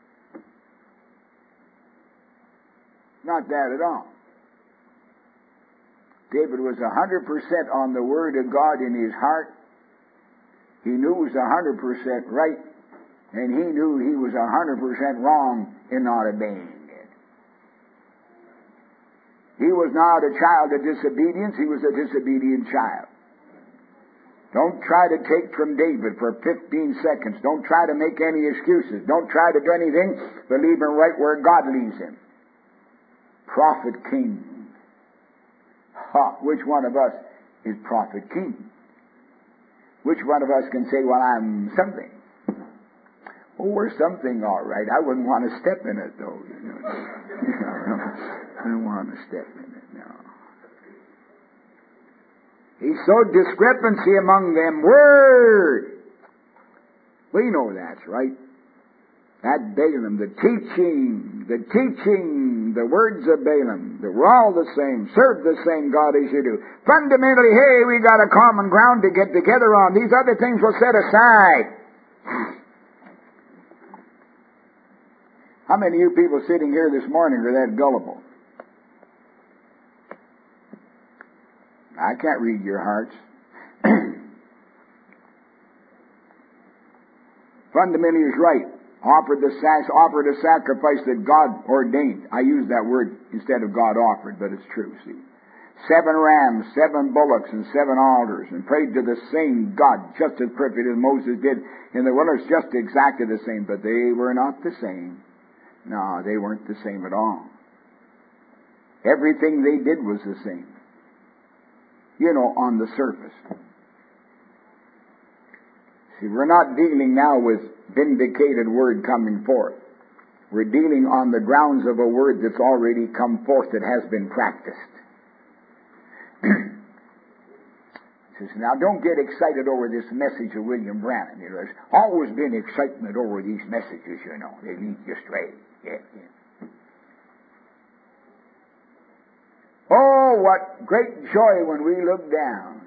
Not that at all. David was a hundred percent on the Word of God in his heart. He knew it was a hundred percent right, and he knew he was a hundred percent wrong in not obeying. He was not a child of disobedience. He was a disobedient child. Don't try to take from David for fifteen seconds. Don't try to make any excuses. Don't try to do anything but leave him right where God leaves him. Prophet king. Ha! Which one of us is prophet king? Which one of us can say, well, I'm something? Oh, we're something all right. I wouldn't want to step in it, though. You know. I don't want to step in it, no. He sowed discrepancy among them. Word! We know that's right. That Balaam, the teaching, the teaching, the words of Balaam, that we're all the same, serve the same God as you do. Fundamentally, hey, we got a common ground to get together on. These other things we'll set aside. How many of you people sitting here this morning are that gullible? I can't read your hearts. fundamentally is right. Offered the sac- offered a sacrifice that God ordained. I use that word instead of God offered, but it's true, see. Seven rams, seven bullocks, and seven altars, and prayed to the same God, just as perfect as Moses did in the wilderness, just exactly the same, but they were not the same. No, they weren't the same at all. Everything they did was the same. You know, on the surface. See, we're not dealing now with vindicated word coming forth. We're dealing on the grounds of a word that's already come forth that has been practiced. Says, now don't get excited over this message of William Branham. You know, there's always been excitement over these messages, you know. They lead you astray. Yeah, yeah. Oh, what great joy when we look down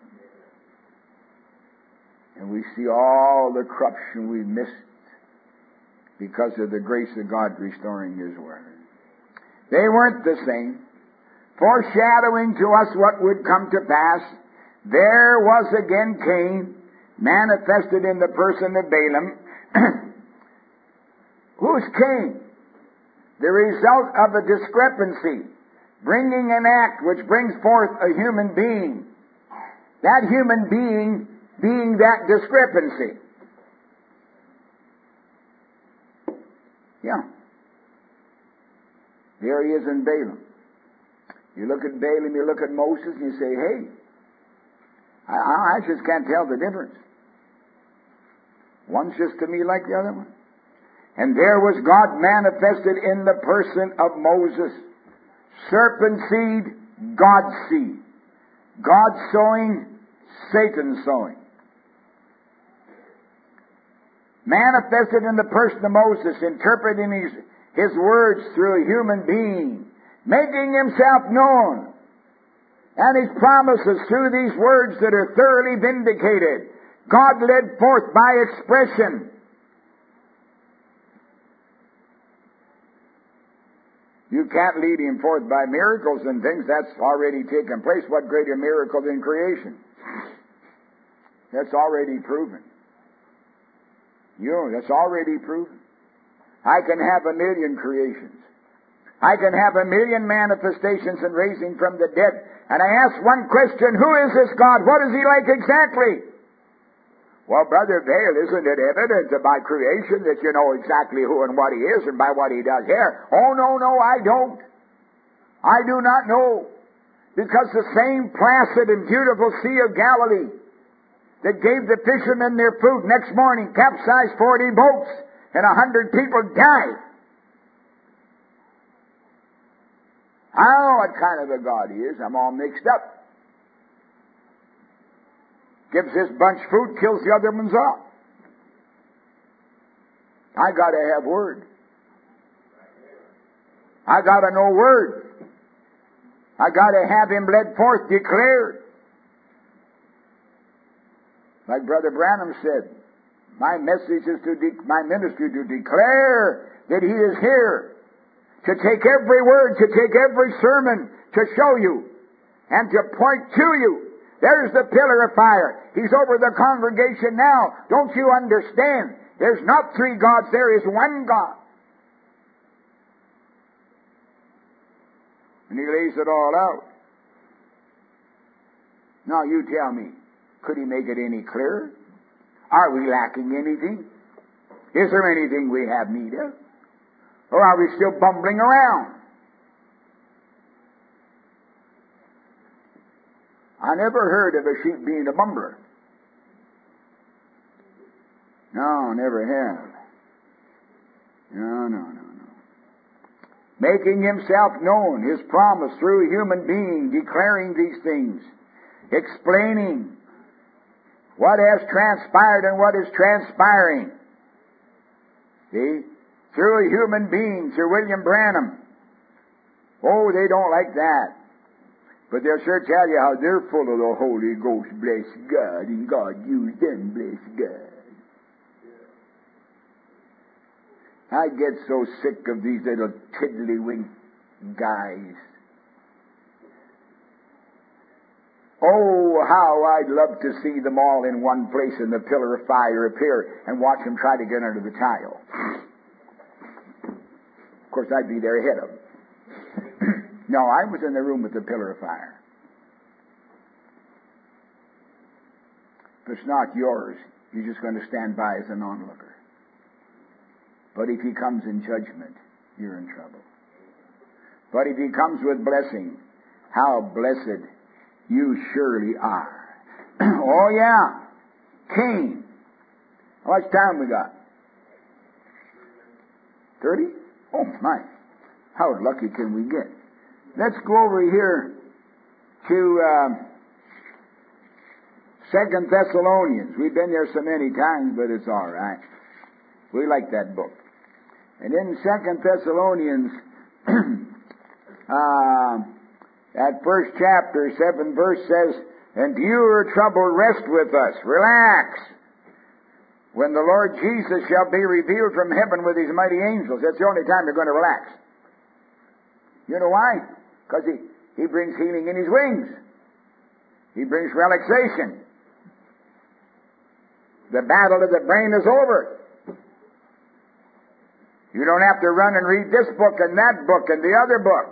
and we see all the corruption we've missed because of the grace of God restoring His Word. They weren't the same. Foreshadowing to us what would come to pass, there was again Cain, manifested in the person of Balaam. Who's Cain? The result of a discrepancy, bringing an act which brings forth a human being. That human being being that discrepancy. Yeah. There he is in Balaam. You look at Balaam, you look at Moses, and you say, hey, I, I just can't tell the difference. One's just to me like the other one. And there was God manifested in the person of Moses. Serpent seed, God's seed. God sowing, Satan sowing. Manifested in the person of Moses, interpreting his, his words through a human being, making himself known, and his promises through these words that are thoroughly vindicated. God led forth by expression. You can't lead him forth by miracles and things. That's already taken place. What greater miracle than creation? That's already proven. You know, that's already proven. I can have a million creations. I can have a million manifestations and raising from the dead. And I ask one question, who is this God? What is He like exactly? Well, Brother Vail, isn't it evident by creation that you know exactly who and what He is and by what He does here? Oh, no, no, I don't. I do not know. Because the same placid and beautiful Sea of Galilee that gave the fishermen their food next morning capsized forty boats and a hundred people died. I don't know what kind of a God He is. I'm all mixed up. Gives this bunch food, kills the other ones off. I got to have Word. I got to know Word. I got to have Him led forth, declared. Like Brother Branham said, my message is to de- my ministry to declare that He is here. To take every word, to take every sermon, to show you, and to point to you. There's the pillar of fire. He's over the congregation now. Don't you understand? There's not three gods, there is one God. And He lays it all out. Now you tell me, could He make it any clearer? Are we lacking anything? Is there anything we have need of? Or are we still bumbling around? I never heard of a sheep being a bumbler. No, never have. No, no, no, no. Making Himself known, His promise through a human being, declaring these things, explaining what has transpired and what is transpiring. See? Through a human being, through William Branham. Oh, they don't like that. But they'll sure tell you how they're full of the Holy Ghost, bless God, and God used them, bless God. I get so sick of these little tiddlywink guys. Oh, how I'd love to see them all in one place and the pillar of fire appear and watch them try to get under the tile. Of course, I'd be there ahead of them. No, I was in the room with the pillar of fire. If it's not yours, you're just going to stand by as an onlooker. But if he comes in judgment, you're in trouble. But if he comes with blessing, how blessed you surely are. Oh yeah, Cain. How much time we got? Thirty? Oh my! How lucky can we get? Let's go over here to uh, Second Thessalonians. We've been there so many times, but it's all right. We like that book. And in Second Thessalonians, uh, that first chapter, seventh verse says, "And you who are troubled, rest with us." Relax. When the Lord Jesus shall be revealed from heaven with his mighty angels. That's the only time you're going to relax. You know why? Because he, he brings healing in his wings. He brings relaxation. The battle of the brain is over. You don't have to run and read this book and that book and the other book.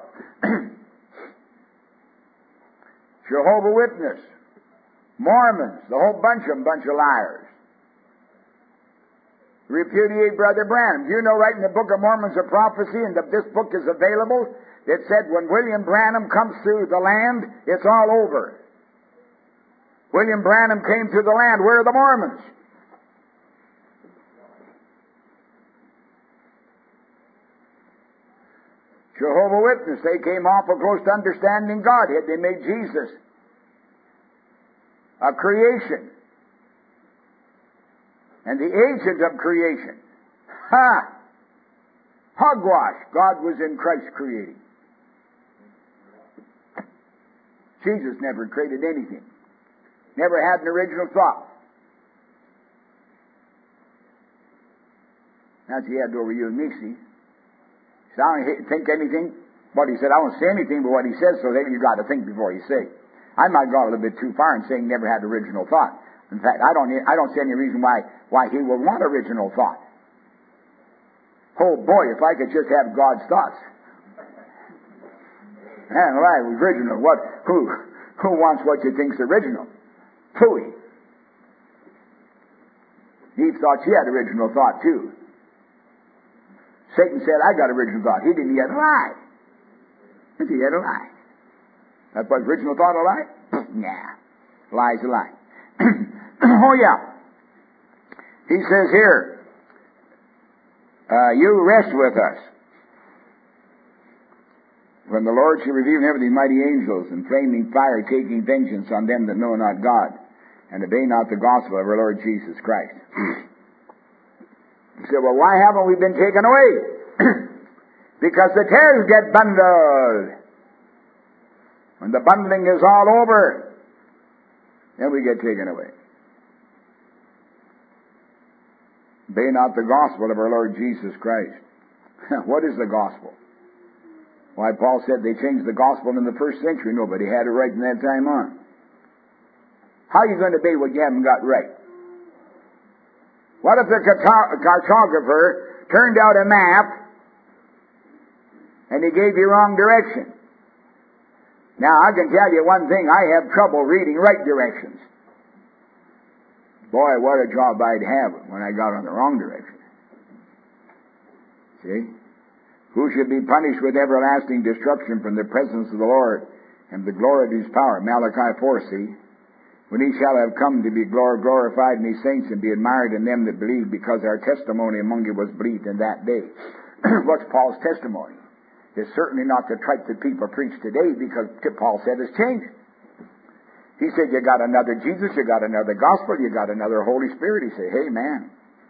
Jehovah's Witness, Mormons, the whole bunch of them, bunch of liars. Repudiate Brother Branham. Do you know right in the Book of Mormon's a prophecy, and that this book is available, it said when William Branham comes through the land, it's all over. William Branham came through the land. Where are the Mormons? Jehovah's Witness, they came awful close to understanding Godhead. They made Jesus a creation and the agent of creation. Ha! Hogwash. God was in Christ creating. Jesus never created anything. Never had an original thought. That's he had over you and me, see. He said, I don't think anything. But he said, I don't say anything but what he says, so then you got to think before you say. I might go a little bit too far in saying never had original thought. In fact, I don't I don't see any reason why why he would want original thought. Oh boy, if I could just have God's thoughts. Man, right, original. What who who wants what you think's original? Phooey. Eve thought she had original thought too. Satan said, I got original thought. He didn't. He had a lie. He had a lie. That's what original thought a lie? Nah. Lie's a lie. Oh yeah. He says here, uh, you rest with us. When the Lord shall reveal in heaven these mighty angels and flaming fire, taking vengeance on them that know not God, and obey not the gospel of our Lord Jesus Christ. You say, well, why haven't we been taken away? Because the tares get bundled. When the bundling is all over, then we get taken away. Obey not the gospel of our Lord Jesus Christ. What is the gospel? Why, Paul said they changed the gospel in the first century. Nobody had it right from that time on. How are you going to obey what you haven't got right? What if the cartographer turned out a map and he gave you wrong direction? Now, I can tell you one thing. I have trouble reading right directions. Boy, what a job I'd have when I got on the wrong direction. See? Who should be punished with everlasting destruction from the presence of the Lord and the glory of his power? Malachi four, see? When he shall have come to be glorified in his saints and be admired in them that believe, because our testimony among you was believed in that day. What's Paul's testimony? It's certainly not the type that people preach today, because Paul said it's changed. He said, you got another Jesus, you got another gospel, you got another Holy Spirit. He said, hey man,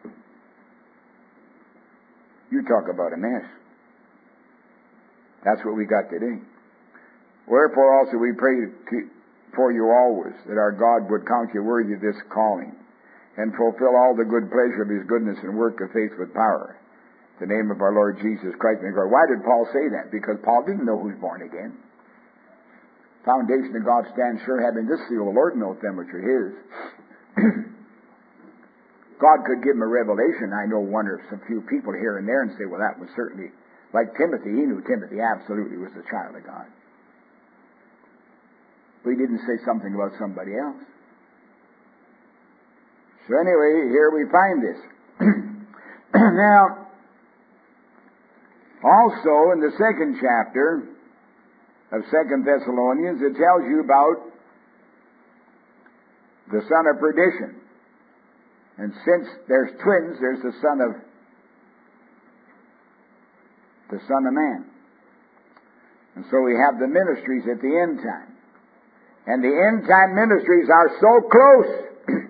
you talk about a mess. That's what we got today. Wherefore also we pray for you always, that our God would count you worthy of this calling, and fulfill all the good pleasure of his goodness and work of faith with power. The name of our Lord Jesus Christ. Why did Paul say that? Because Paul didn't know who's born again. Foundation of God stands sure, having this seal, the Lord knoweth them which are His. God could give him a revelation. I know one or some few people here and there and say, well, that was certainly, like Timothy, he knew Timothy absolutely was the child of God. But he didn't say something about somebody else. So anyway, here we find this. Now, also in the second chapter of Second Thessalonians, it tells you about the son of perdition. And since there's twins, there's the son of the Son of Man. And so we have the ministries at the end time. And the end time ministries are so close.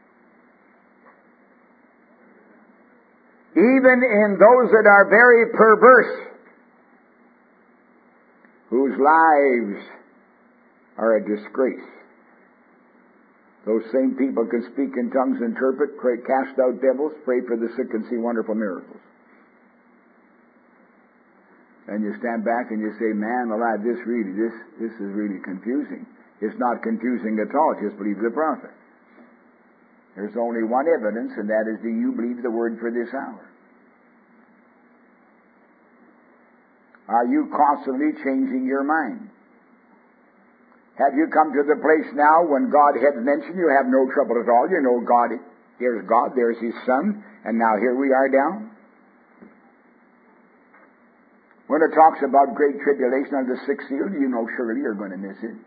Even in those that are very perverse, whose lives are a disgrace. Those same people can speak in tongues, interpret, pray, cast out devils, pray for the sick, and see wonderful miracles. And you stand back and you say, man alive, this really, this, this is really confusing. It's not confusing at all. Just believe the prophet. There's only one evidence, and that is, do you believe the word for this hour? Are you constantly changing your mind? Have you come to the place now when God had mentioned you have no trouble at all? You know God, there's God, there's His Son, and now here we are down. When it talks about great tribulation on the sixth seal, you know surely you're going to miss it.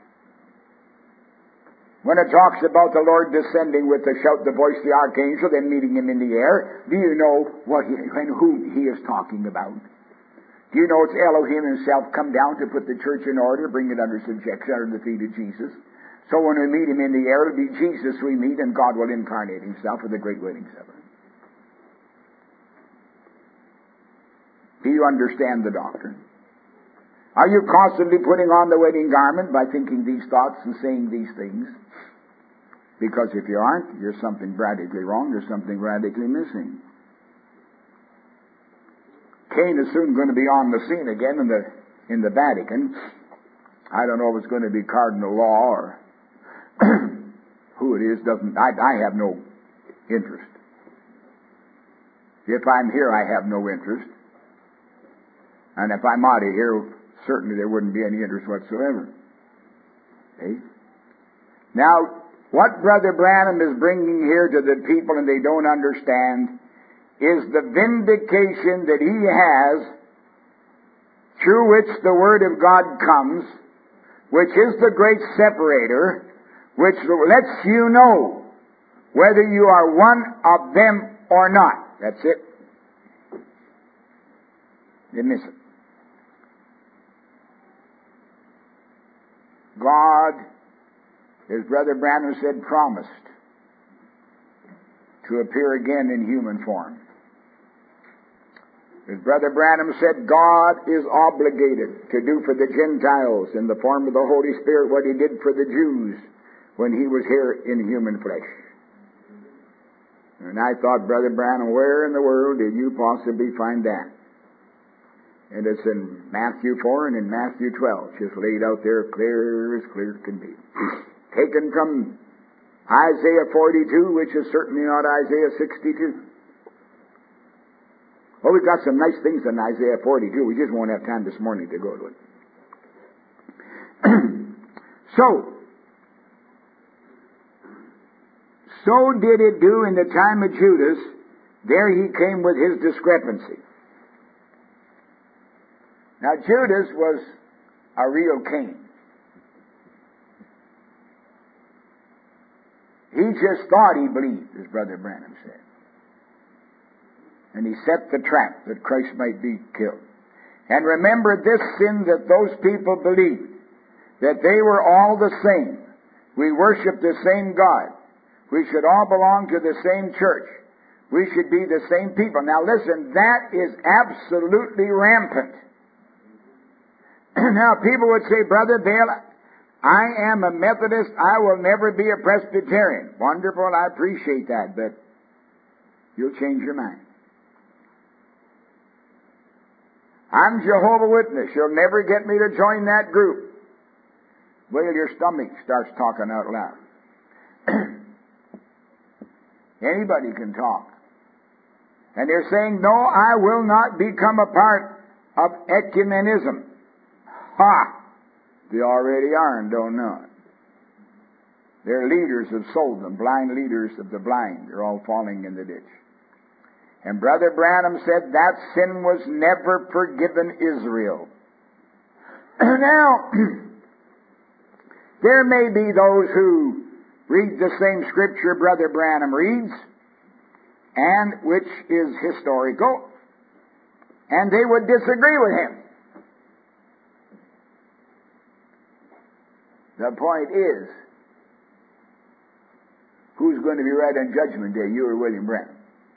When it talks about the Lord descending with the shout, the voice of the archangel, then meeting Him in the air, do you know what he, and who He is talking about? Do you know it's Elohim Himself come down to put the church in order, bring it under subjection, under the feet of Jesus? So when we meet Him in the air, it'll be Jesus we meet, and God will incarnate Himself for the great wedding supper. Do you understand the doctrine? Are you constantly putting on the wedding garment by thinking these thoughts and saying these things? Because if you aren't, you're something radically wrong, there's something radically missing. Cain is soon going to be on the scene again in the in the Vatican. I don't know if it's going to be Cardinal Law or who it is. Doesn't I, I have no interest. If I'm here, I have no interest. And if I'm out of here, certainly there wouldn't be any interest whatsoever. Okay? Now, what Brother Branham is bringing here to the people, and they don't understand, is the vindication that he has through which the Word of God comes, which is the great separator, which lets you know whether you are one of them or not. That's it. You miss it. God, as Brother Branham said, promised to appear again in human form. As Brother Branham said, God is obligated to do for the Gentiles in the form of the Holy Spirit what He did for the Jews when He was here in human flesh. And I thought, Brother Branham, where in the world did you possibly find that? And it's in Matthew four and in Matthew twelve, just laid out there clear as clear can be. Taken from Isaiah forty-two, which is certainly not Isaiah sixty-two. Well, we've got some nice things in Isaiah forty-two. We just won't have time this morning to go to it. so, so did it do in the time of Judas. There he came with his discrepancy. Now, Judas was a real Cain. He just thought he believed, as Brother Branham said. And he set the trap that Christ might be killed. And remember this sin that those people believed, that they were all the same. We worship the same God. We should all belong to the same church. We should be the same people. Now listen, that is absolutely rampant. Now people would say, Brother Dale, I am a Methodist. I will never be a Presbyterian. Wonderful, I appreciate that, but you'll change your mind. I'm Jehovah's Witness. You'll never get me to join that group. Wait till your stomach starts talking out loud. Anybody can talk. And they're saying, no, I will not become a part of ecumenism. Ha! They already are and don't know it. Their leaders have sold them, blind leaders of the blind. They're all falling in the ditch. And Brother Branham said that sin was never forgiven Israel. Now, there may be those who read the same scripture Brother Branham reads, and which is historical, and they would disagree with him. The point is, who's going to be right on Judgment Day, you or William Branham?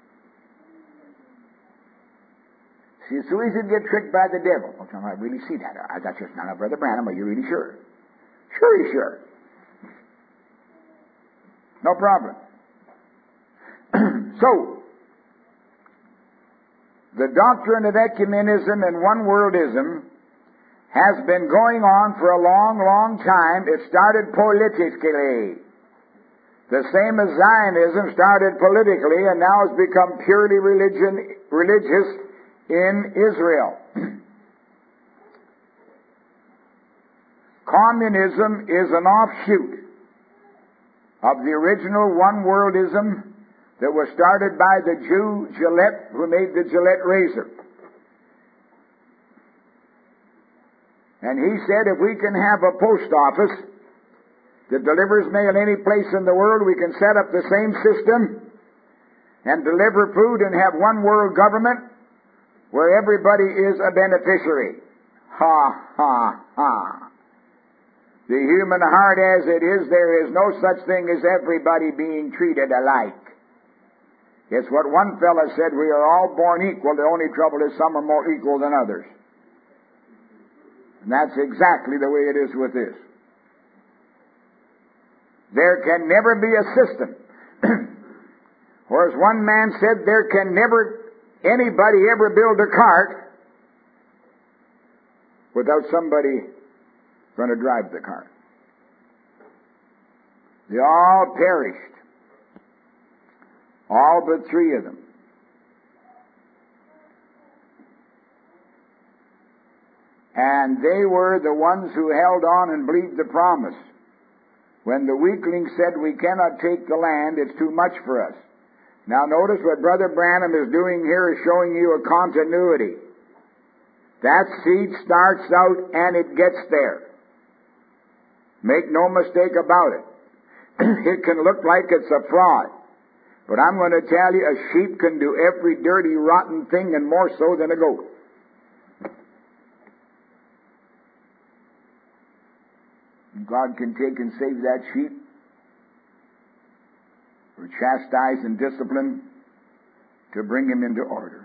See, as soon as you get tricked by the devil, well, I really see that. I got just now, Brother Branham, are you really sure? Sure, he's sure. No problem. So, the doctrine of ecumenism and one-worldism has been going on for a long, long time. It started politically. The same as Zionism started politically and now has become purely religion, religious in Israel. Communism is an offshoot of the original one-worldism that was started by the Jew Gillette, who made the Gillette razor. And he said, if we can have a post office that delivers mail any place in the world, we can set up the same system and deliver food and have one world government where everybody is a beneficiary. Ha, ha, ha. The human heart as it is, there is no such thing as everybody being treated alike. It's what one fellow said, we are all born equal. The only trouble is some are more equal than others. And that's exactly the way it is with this. There can never be a system. Whereas one man said, there can never anybody ever build a cart without somebody going to drive the cart. They all perished. All but three of them. And they were the ones who held on and believed the promise. When the weakling said, we cannot take the land, it's too much for us. Now notice what Brother Branham is doing here is showing you a continuity. That seed starts out and it gets there. Make no mistake about it. It can look like it's a fraud. But I'm going to tell you, a sheep can do every dirty, rotten thing and more so than a goat. God can take and save that sheep, or chastise and discipline to bring him into order.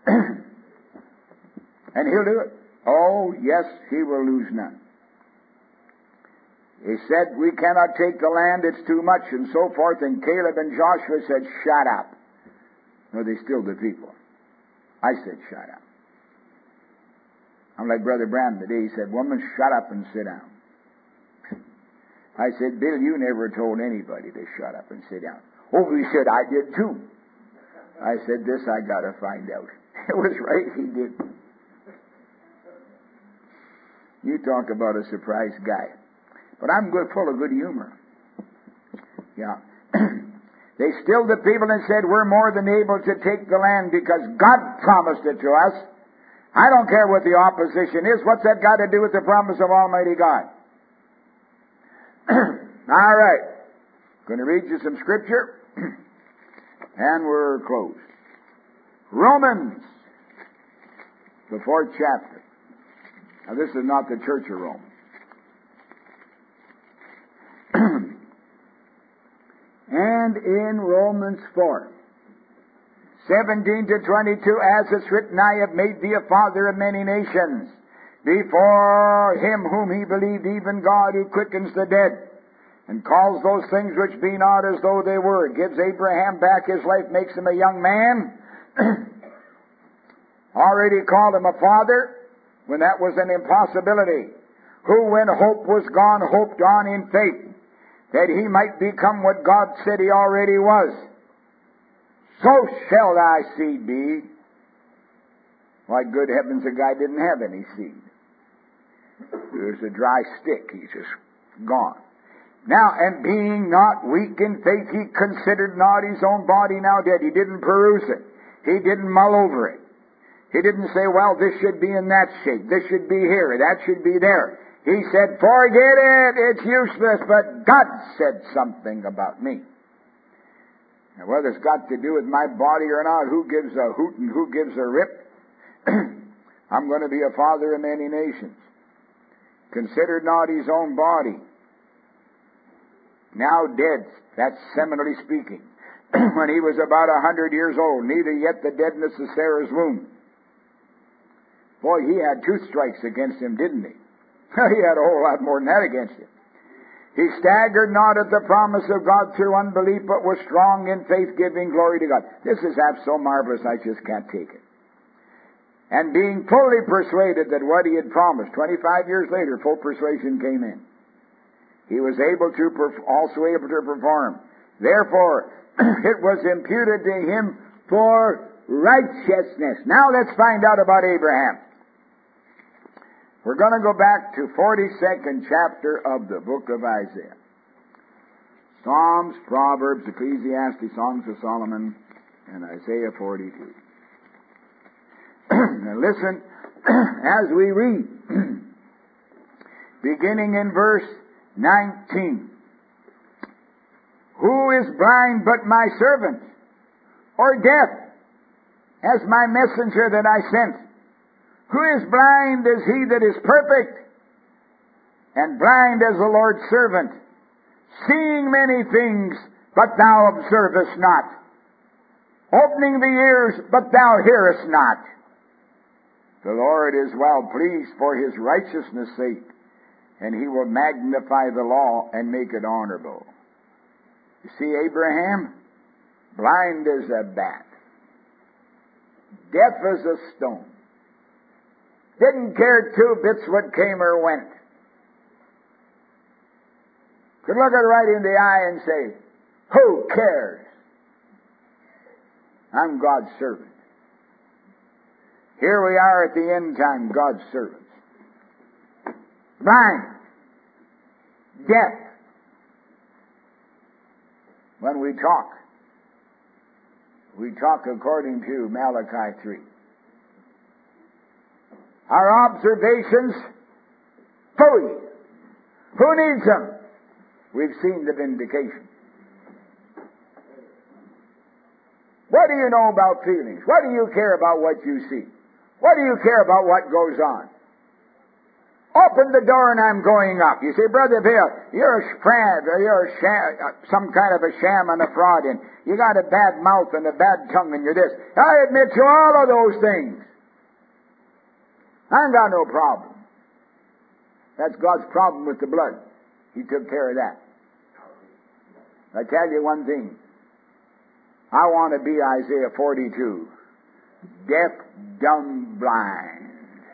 And he'll do it. Oh, yes, he will lose none. He said, we cannot take the land, it's too much, and so forth. And Caleb and Joshua said, shut up. No, they stilled the people. I said, shut up. I'm like Brother Branham today. He said, woman, shut up and sit down. I said, Bill, you never told anybody to shut up and sit down. Oh, he said, I did too. I said, this I got to find out. It was right, he did. You talk about a surprised guy. But I'm good, full of good humor. Yeah. They stilled the people and said, we're more than able to take the land because God promised it to us. I don't care what the opposition is. What's that got to do with the promise of Almighty God? All right. Going to read you some scripture, and we're closed. Romans, the fourth chapter. Now, this is not the Church of Rome. And in Romans four, seventeen to twenty-two, as it's written, I have made thee a father of many nations, before him whom he believed, even God who quickens the dead, and calls those things which be not as though they were, gives Abraham back his life, makes him a young man, already called him a father, when that was an impossibility, who when hope was gone, hoped on in faith, that he might become what God said he already was. So shall thy seed be. Why, good heavens, the guy didn't have any seed. There's a dry stick. He's just gone. Now, and being not weak in faith, he considered not his own body now dead. He didn't peruse it. He didn't mull over it. He didn't say, well, this should be in that shape. This should be here. That should be there. He said, forget it. It's useless. But God said something about me. Now, whether it's got to do with my body or not, who gives a hoot and who gives a rip? I'm going to be a father of many nations. Considered not his own body. Now dead, that's seminally speaking, when he was about a hundred years old, neither yet the deadness of Sarah's womb. Boy, he had two strikes against him, didn't he? He had a whole lot more than that against him. He staggered not at the promise of God through unbelief, but was strong in faith, giving glory to God. This is so marvelous, I just can't take it. And being fully persuaded that what he had promised, twenty-five years later, full persuasion came in. He was able to, perf- also able to perform. Therefore, it was imputed to him for righteousness. Now let's find out about Abraham. We're going to go back to forty-second chapter of the book of Isaiah. Psalms, Proverbs, Ecclesiastes, Songs of Solomon, and Isaiah forty-two. Now listen as we read, beginning in verse nineteen. Who is blind but my servant, or deaf as my messenger that I sent? Who is blind as he that is perfect, and blind as the Lord's servant, seeing many things, but thou observest not, opening the ears, but thou hearest not. The Lord is well pleased for his righteousness' sake, and he will magnify the law and make it honorable. You see, Abraham, blind as a bat, deaf as a stone, didn't care two bits what came or went. Could look it right in the eye and say, who cares? I'm God's servant. Here we are at the end time, God's servants. Blind, deaf. When we talk, we talk according to Malachi three. Our observations, phooey. Who needs them? We've seen the vindication. What do you know about feelings? What do you care about what you see? What do you care about what goes on? Open the door and I'm going up. You say, Brother Bill, you're a fraud, or you're a sham, some kind of a sham and a fraud, and you got a bad mouth and a bad tongue and you're this. I admit to all of those things. I ain't got no problem. That's God's problem with the blood. He took care of that. I tell you one thing. I want to be Isaiah forty-two. Deaf, dumb, blind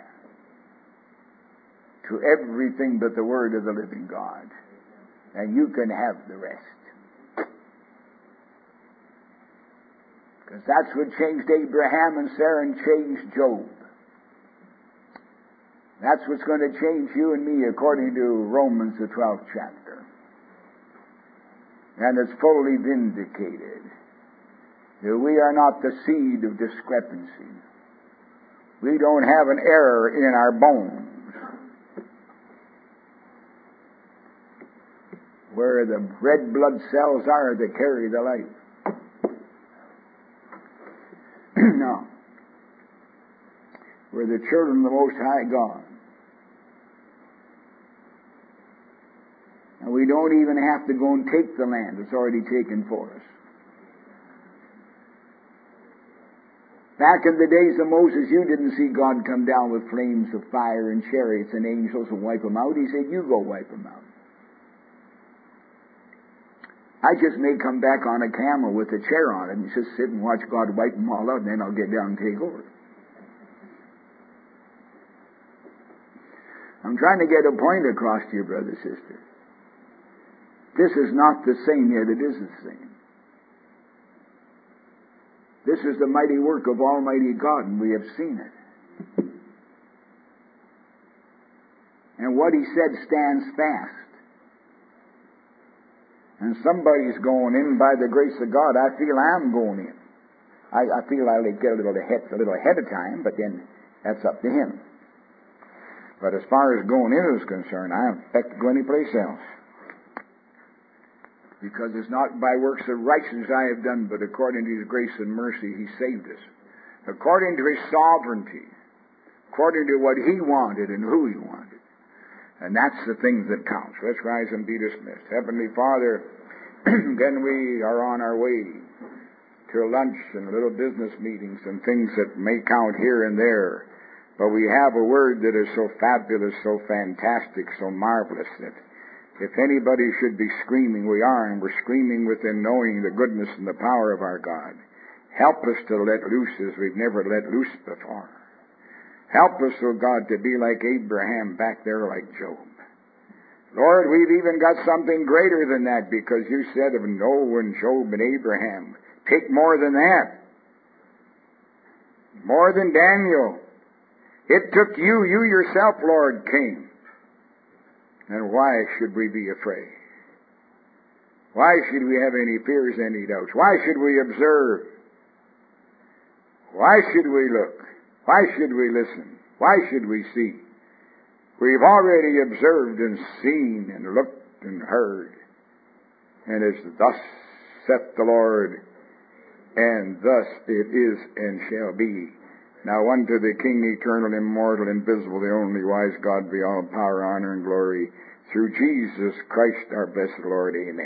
to everything but the word of the living God. And you can have the rest. Because that's what changed Abraham and Sarah and changed Job. That's what's going to change you and me according to Romans, the twelfth chapter. And it's fully vindicated that we are not the seed of discrepancy. We don't have an error in our bones. Where the red blood cells are that carry the life. No. We're the children of the Most High God. And we don't even have to go and take the land. It's already taken for us. Back in the days of Moses, you didn't see God come down with flames of fire and chariots and angels and wipe them out. He said, you go wipe them out. I just may come back on a camel with a chair on it and just sit and watch God wipe them all out, and then I'll get down and take over. I'm trying to get a point across to you, brother, sister. This is not the same, yet it is the same. This is the mighty work of Almighty God, and we have seen it. And what He said stands fast. And somebody's going in by the grace of God. I feel I'm going in. I, I feel I'll get a little ahead, a little ahead of time, but then that's up to Him. But as far as going in is concerned, I don't expect to go anyplace else. Because it's not by works of righteousness I have done, but according to His grace and mercy He saved us. According to His sovereignty. According to what He wanted and who He wanted. And that's the thing that counts. Let's rise and be dismissed. Heavenly Father, again we are on our way to lunch and little business meetings and things that may count here and there. But we have a word that is so fabulous, so fantastic, so marvelous that if anybody should be screaming, we are, and we're screaming within knowing the goodness and the power of our God. Help us to let loose as we've never let loose before. Help us, O God, to be like Abraham back there, like Job. Lord, we've even got something greater than that, because you said of Noah and Job and Abraham, take more than that. More than Daniel. It took you, you yourself, Lord, came. And why should we be afraid? Why should we have any fears, any doubts? Why should we observe? Why should we look? Why should we listen? Why should we see? We've already observed and seen and looked and heard. And it's thus saith the Lord, and thus it is and shall be. Now unto the King, eternal, immortal, invisible, the only wise God, be all power, honor, and glory, through Jesus Christ our blessed Lord. Amen.